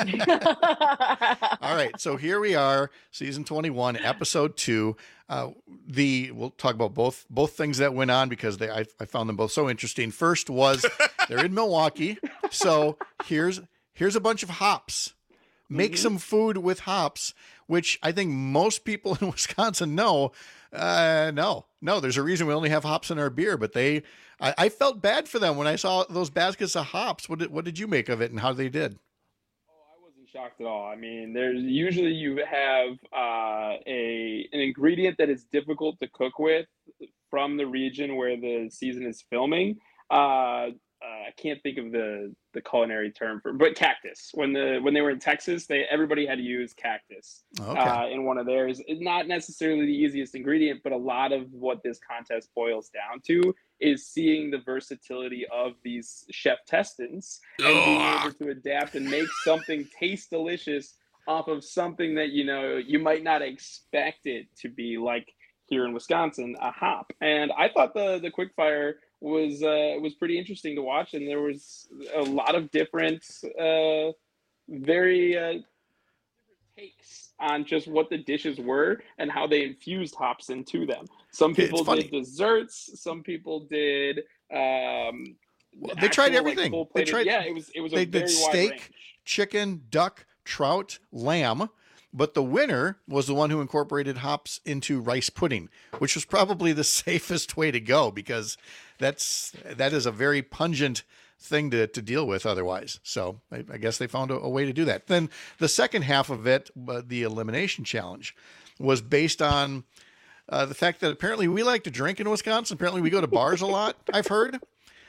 All right, so here we are, season twenty-one, episode two. Uh, the we'll talk about both both things that went on because they I, I found them both so interesting. First was they're in Milwaukee, so here's here's a bunch of hops. Make Mhm. some food with hops, which I think most people in Wisconsin know. Uh, no, no, there's a reason we only have hops in our beer, but they, I, I felt bad for them when I saw those baskets of hops. What did, what did you make of it and how they did? Wasn't shocked at all. I mean, there's usually you have uh, a an ingredient that is difficult to cook with from the region where the season is filming. Uh, uh, I can't think of the the culinary term for, but cactus. When the when they were in Texas, they everybody had to use cactus Okay. uh, in one of theirs. It's not necessarily the easiest ingredient, but a lot of what this contest boils down to is seeing the versatility of these chef testants and being able to adapt and make something taste delicious off of something that, you know, you might not expect it to be, like here in Wisconsin, a hop. And I thought the the quickfire was uh, was pretty interesting to watch, and there was a lot of different, uh, very uh, different takes on just what the dishes were and how they infused hops into them. Some It's people funny. did desserts. Some people did. Um, They tried actual, like, everything. They full-plated- tried. Yeah, it was it was They a very did wide steak, range. chicken, duck, trout, lamb. But the winner was the one who incorporated hops into rice pudding, which was probably the safest way to go because that's that is a very pungent thing to, to deal with otherwise. So I, I guess they found a, a way to do that. Then the second half of it, uh, the elimination challenge, was based on uh, the fact that apparently we like to drink in Wisconsin. Apparently we go to bars a lot, I've heard.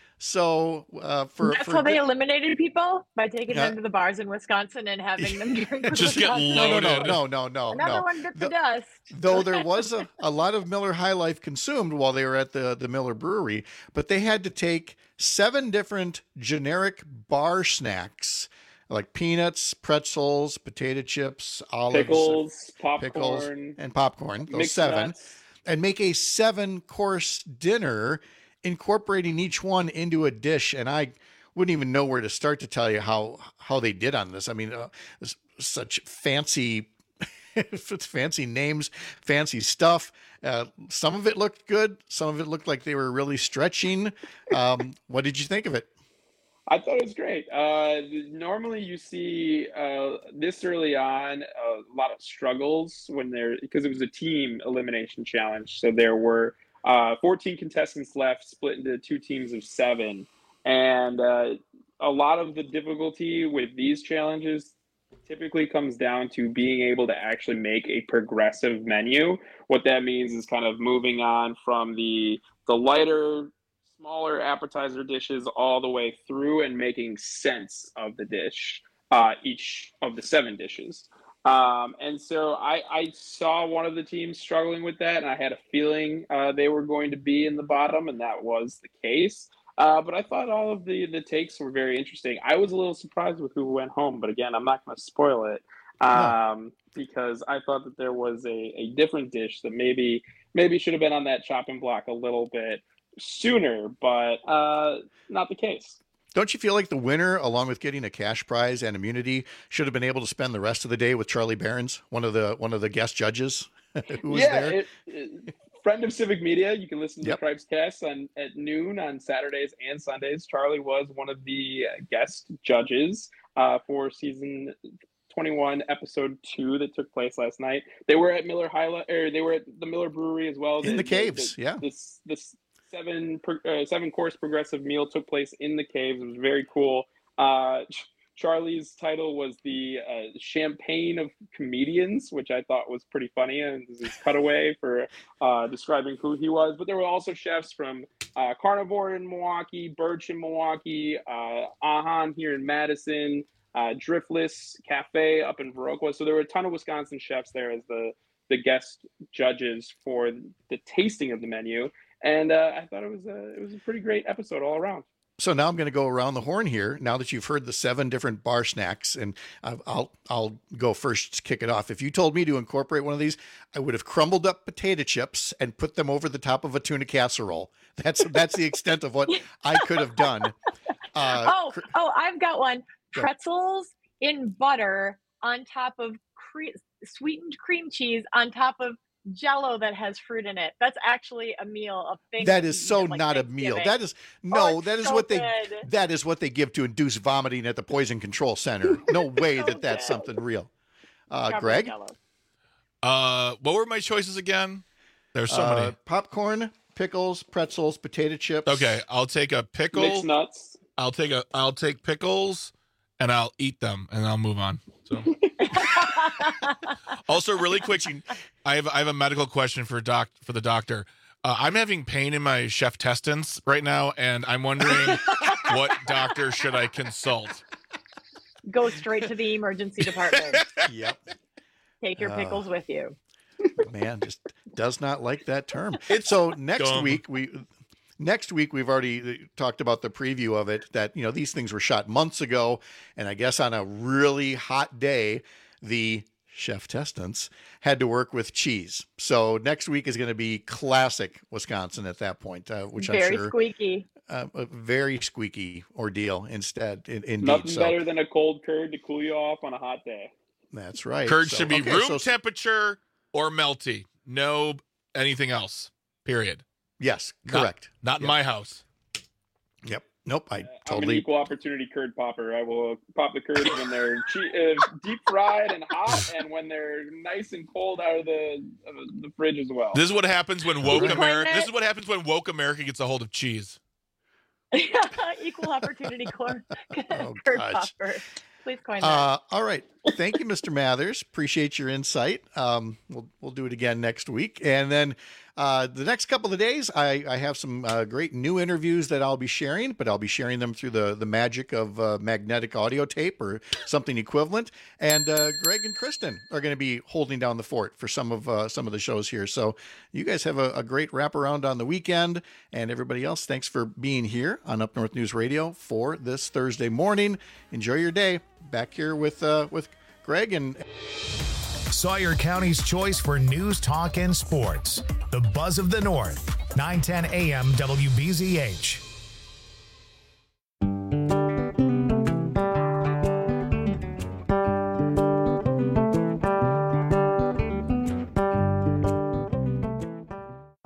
So uh, for That's for how they eliminated people by taking Yeah. them to the bars in Wisconsin and having them drink. with Just get Wisconsin. No, no, no, no, no, no. Another no. one bit the dust. Though there was a, a lot of Miller High Life consumed while they were at the, the Miller Brewery, but they had to take seven different generic bar snacks like peanuts, pretzels, potato chips, olives, Pickles, pickles, popcorn, and popcorn. Those mixed seven, nuts. and make a seven-course dinner, incorporating each one into a dish. And I wouldn't even know where to start to tell you how how they did on this. I mean, uh, s- such fancy. It's fancy names, fancy stuff. Uh, some of it looked good. Some of it looked like they were really stretching. Um, what did you think of it? I thought it was great. Uh, normally, you see uh, this early on a lot of struggles when there because it was a team elimination challenge. So there were uh, fourteen contestants left, split into two teams of seven, and uh, a lot of the difficulty with these challenges typically comes down to being able to actually make a progressive menu. What that means is kind of moving on from the the lighter, smaller appetizer dishes all the way through and making sense of the dish, uh, each of the seven dishes. Um, and so I, I saw one of the teams struggling with that, and I had a feeling uh, they were going to be in the bottom, and that was the case. Uh, but I thought all of the, the takes were very interesting. I was a little surprised with who went home, but again, I'm not going to spoil it um, because I thought that there was a, a different dish that maybe maybe should have been on that chopping block a little bit sooner, but uh, not the case. Don't you feel like the winner, along with getting a cash prize and immunity, should have been able to spend the rest of the day with Charlie Behrens, one of the one of the guest judges who was yeah, there? It, it, friend of Civic Media. You can listen to Yep. the Cripes Cast on at noon on Saturdays and Sundays. Charlie was one of the guest judges uh, for season twenty-one, episode two that took place last night. They were at Miller High, or they were at the Miller Brewery as well. In the caves, the, yeah. This this seven pro- uh, seven course progressive meal took place in the caves. It was very cool. Uh, Charlie's title was the uh, Champagne of Comedians, which I thought was pretty funny, and this is cutaway for uh, describing who he was. But there were also chefs from uh, Carnivore in Milwaukee, Birch in Milwaukee, uh, Ahan here in Madison, uh, Driftless Cafe up in Viroqua. So there were a ton of Wisconsin chefs there as the the guest judges for the tasting of the menu, and uh, I thought it was a it was a pretty great episode all around. So now I'm going to go around the horn here. Now that you've heard the seven different bar snacks, and I'll I'll go first to kick it off. If you told me to incorporate one of these, I would have crumbled up potato chips and put them over the top of a tuna casserole. That's that's the extent of what I could have done. Uh, oh, oh, I've got one. Go. Pretzels in butter on top of cre- sweetened cream cheese on top of Jell-O that has fruit in it. That's actually a meal of things. That is so not a meal. That is no. Oh, that is so what they. good. That is what they give to induce vomiting at the Poison Control Center. No way So that that's good. something real. Uh, Strawberry Greg, Jell-O. Uh, what were my choices again? There's so Uh, many. popcorn, pickles, pretzels, potato chips. Okay, I'll take a pickle. Mixed nuts. I'll take a. I'll take pickles, and I'll eat them, and I'll move on. So. Also, really quick, I have I have a medical question for doc for the doctor. Uh, I'm having pain in my chef intestines right now, and I'm wondering what doctor should I consult? Go straight to the emergency department. Yep. Take your Uh, pickles with you. Man, just does not like that term. So next dumb. week we next week we've already talked about the preview of it, that you know these things were shot months ago, and I guess on a really hot day the chef testants had to work with cheese. So next week is going to be classic Wisconsin at that point, uh, which Very I'm sure squeaky. uh, a very squeaky ordeal instead. In, indeed, Nothing so better than a cold curd to cool you off on a hot day. that's right. Curd So- should be okay, room so- temperature or melty. No anything else. Period. Yes, Not- correct. Not, in Yep. my house. Yep. Nope. I I'm an totally. equal opportunity curd popper. I will pop the curds when they're che- uh, deep fried and hot, and when they're nice and cold out of the of the fridge as well. This is what happens when woke Right. America. This is what happens when woke America gets a hold of cheese. Equal opportunity cor- Oh, curd gosh. popper. Please coin that. Uh, all right. Thank you, Mister Mathers. Appreciate your insight. Um, we'll we'll do it again next week, and then uh, the next couple of days, I, I have some uh, great new interviews that I'll be sharing, but I'll be sharing them through the the magic of uh, magnetic audio tape or something equivalent. And uh, Greg and Kristen are going to be holding down the fort for some of uh, some of the shows here. So you guys have a, a great wraparound on the weekend, and everybody else, thanks for being here on Up North News Radio for this Thursday morning. Enjoy your day. Back here with uh, with Greg and Sawyer County's choice for news, talk, and sports. The Buzz of the North, nine ten A M W B Z H.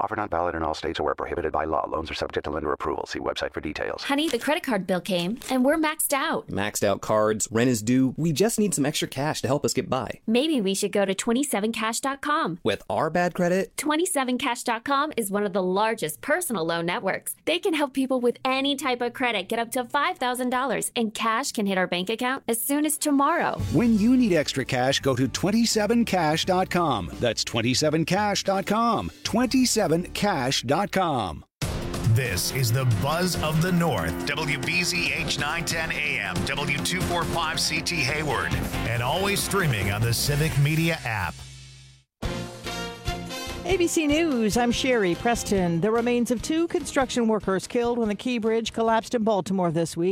Offer not valid in all states or where prohibited by law. Loans are subject to lender approval. See website for details. Honey, the credit card bill came, and we're maxed out. Maxed out cards, rent is due. We just need some extra cash to help us get by. Maybe we should go to twenty-seven cash dot com. With our bad credit? twenty-seven cash dot com is one of the largest personal loan networks. They can help people with any type of credit get up to five thousand dollars, and cash can hit our bank account as soon as tomorrow. When you need extra cash, go to twenty-seven cash dot com. That's twenty-seven cash dot com. twenty-seven cash dot com. This is the Buzz of the North. W B Z H nine ten A M, W two forty-five C T Hayward. And always streaming on the Civic Media app. A B C News, I'm Sherry Preston. The remains of two construction workers killed when the Key Bridge collapsed in Baltimore this week.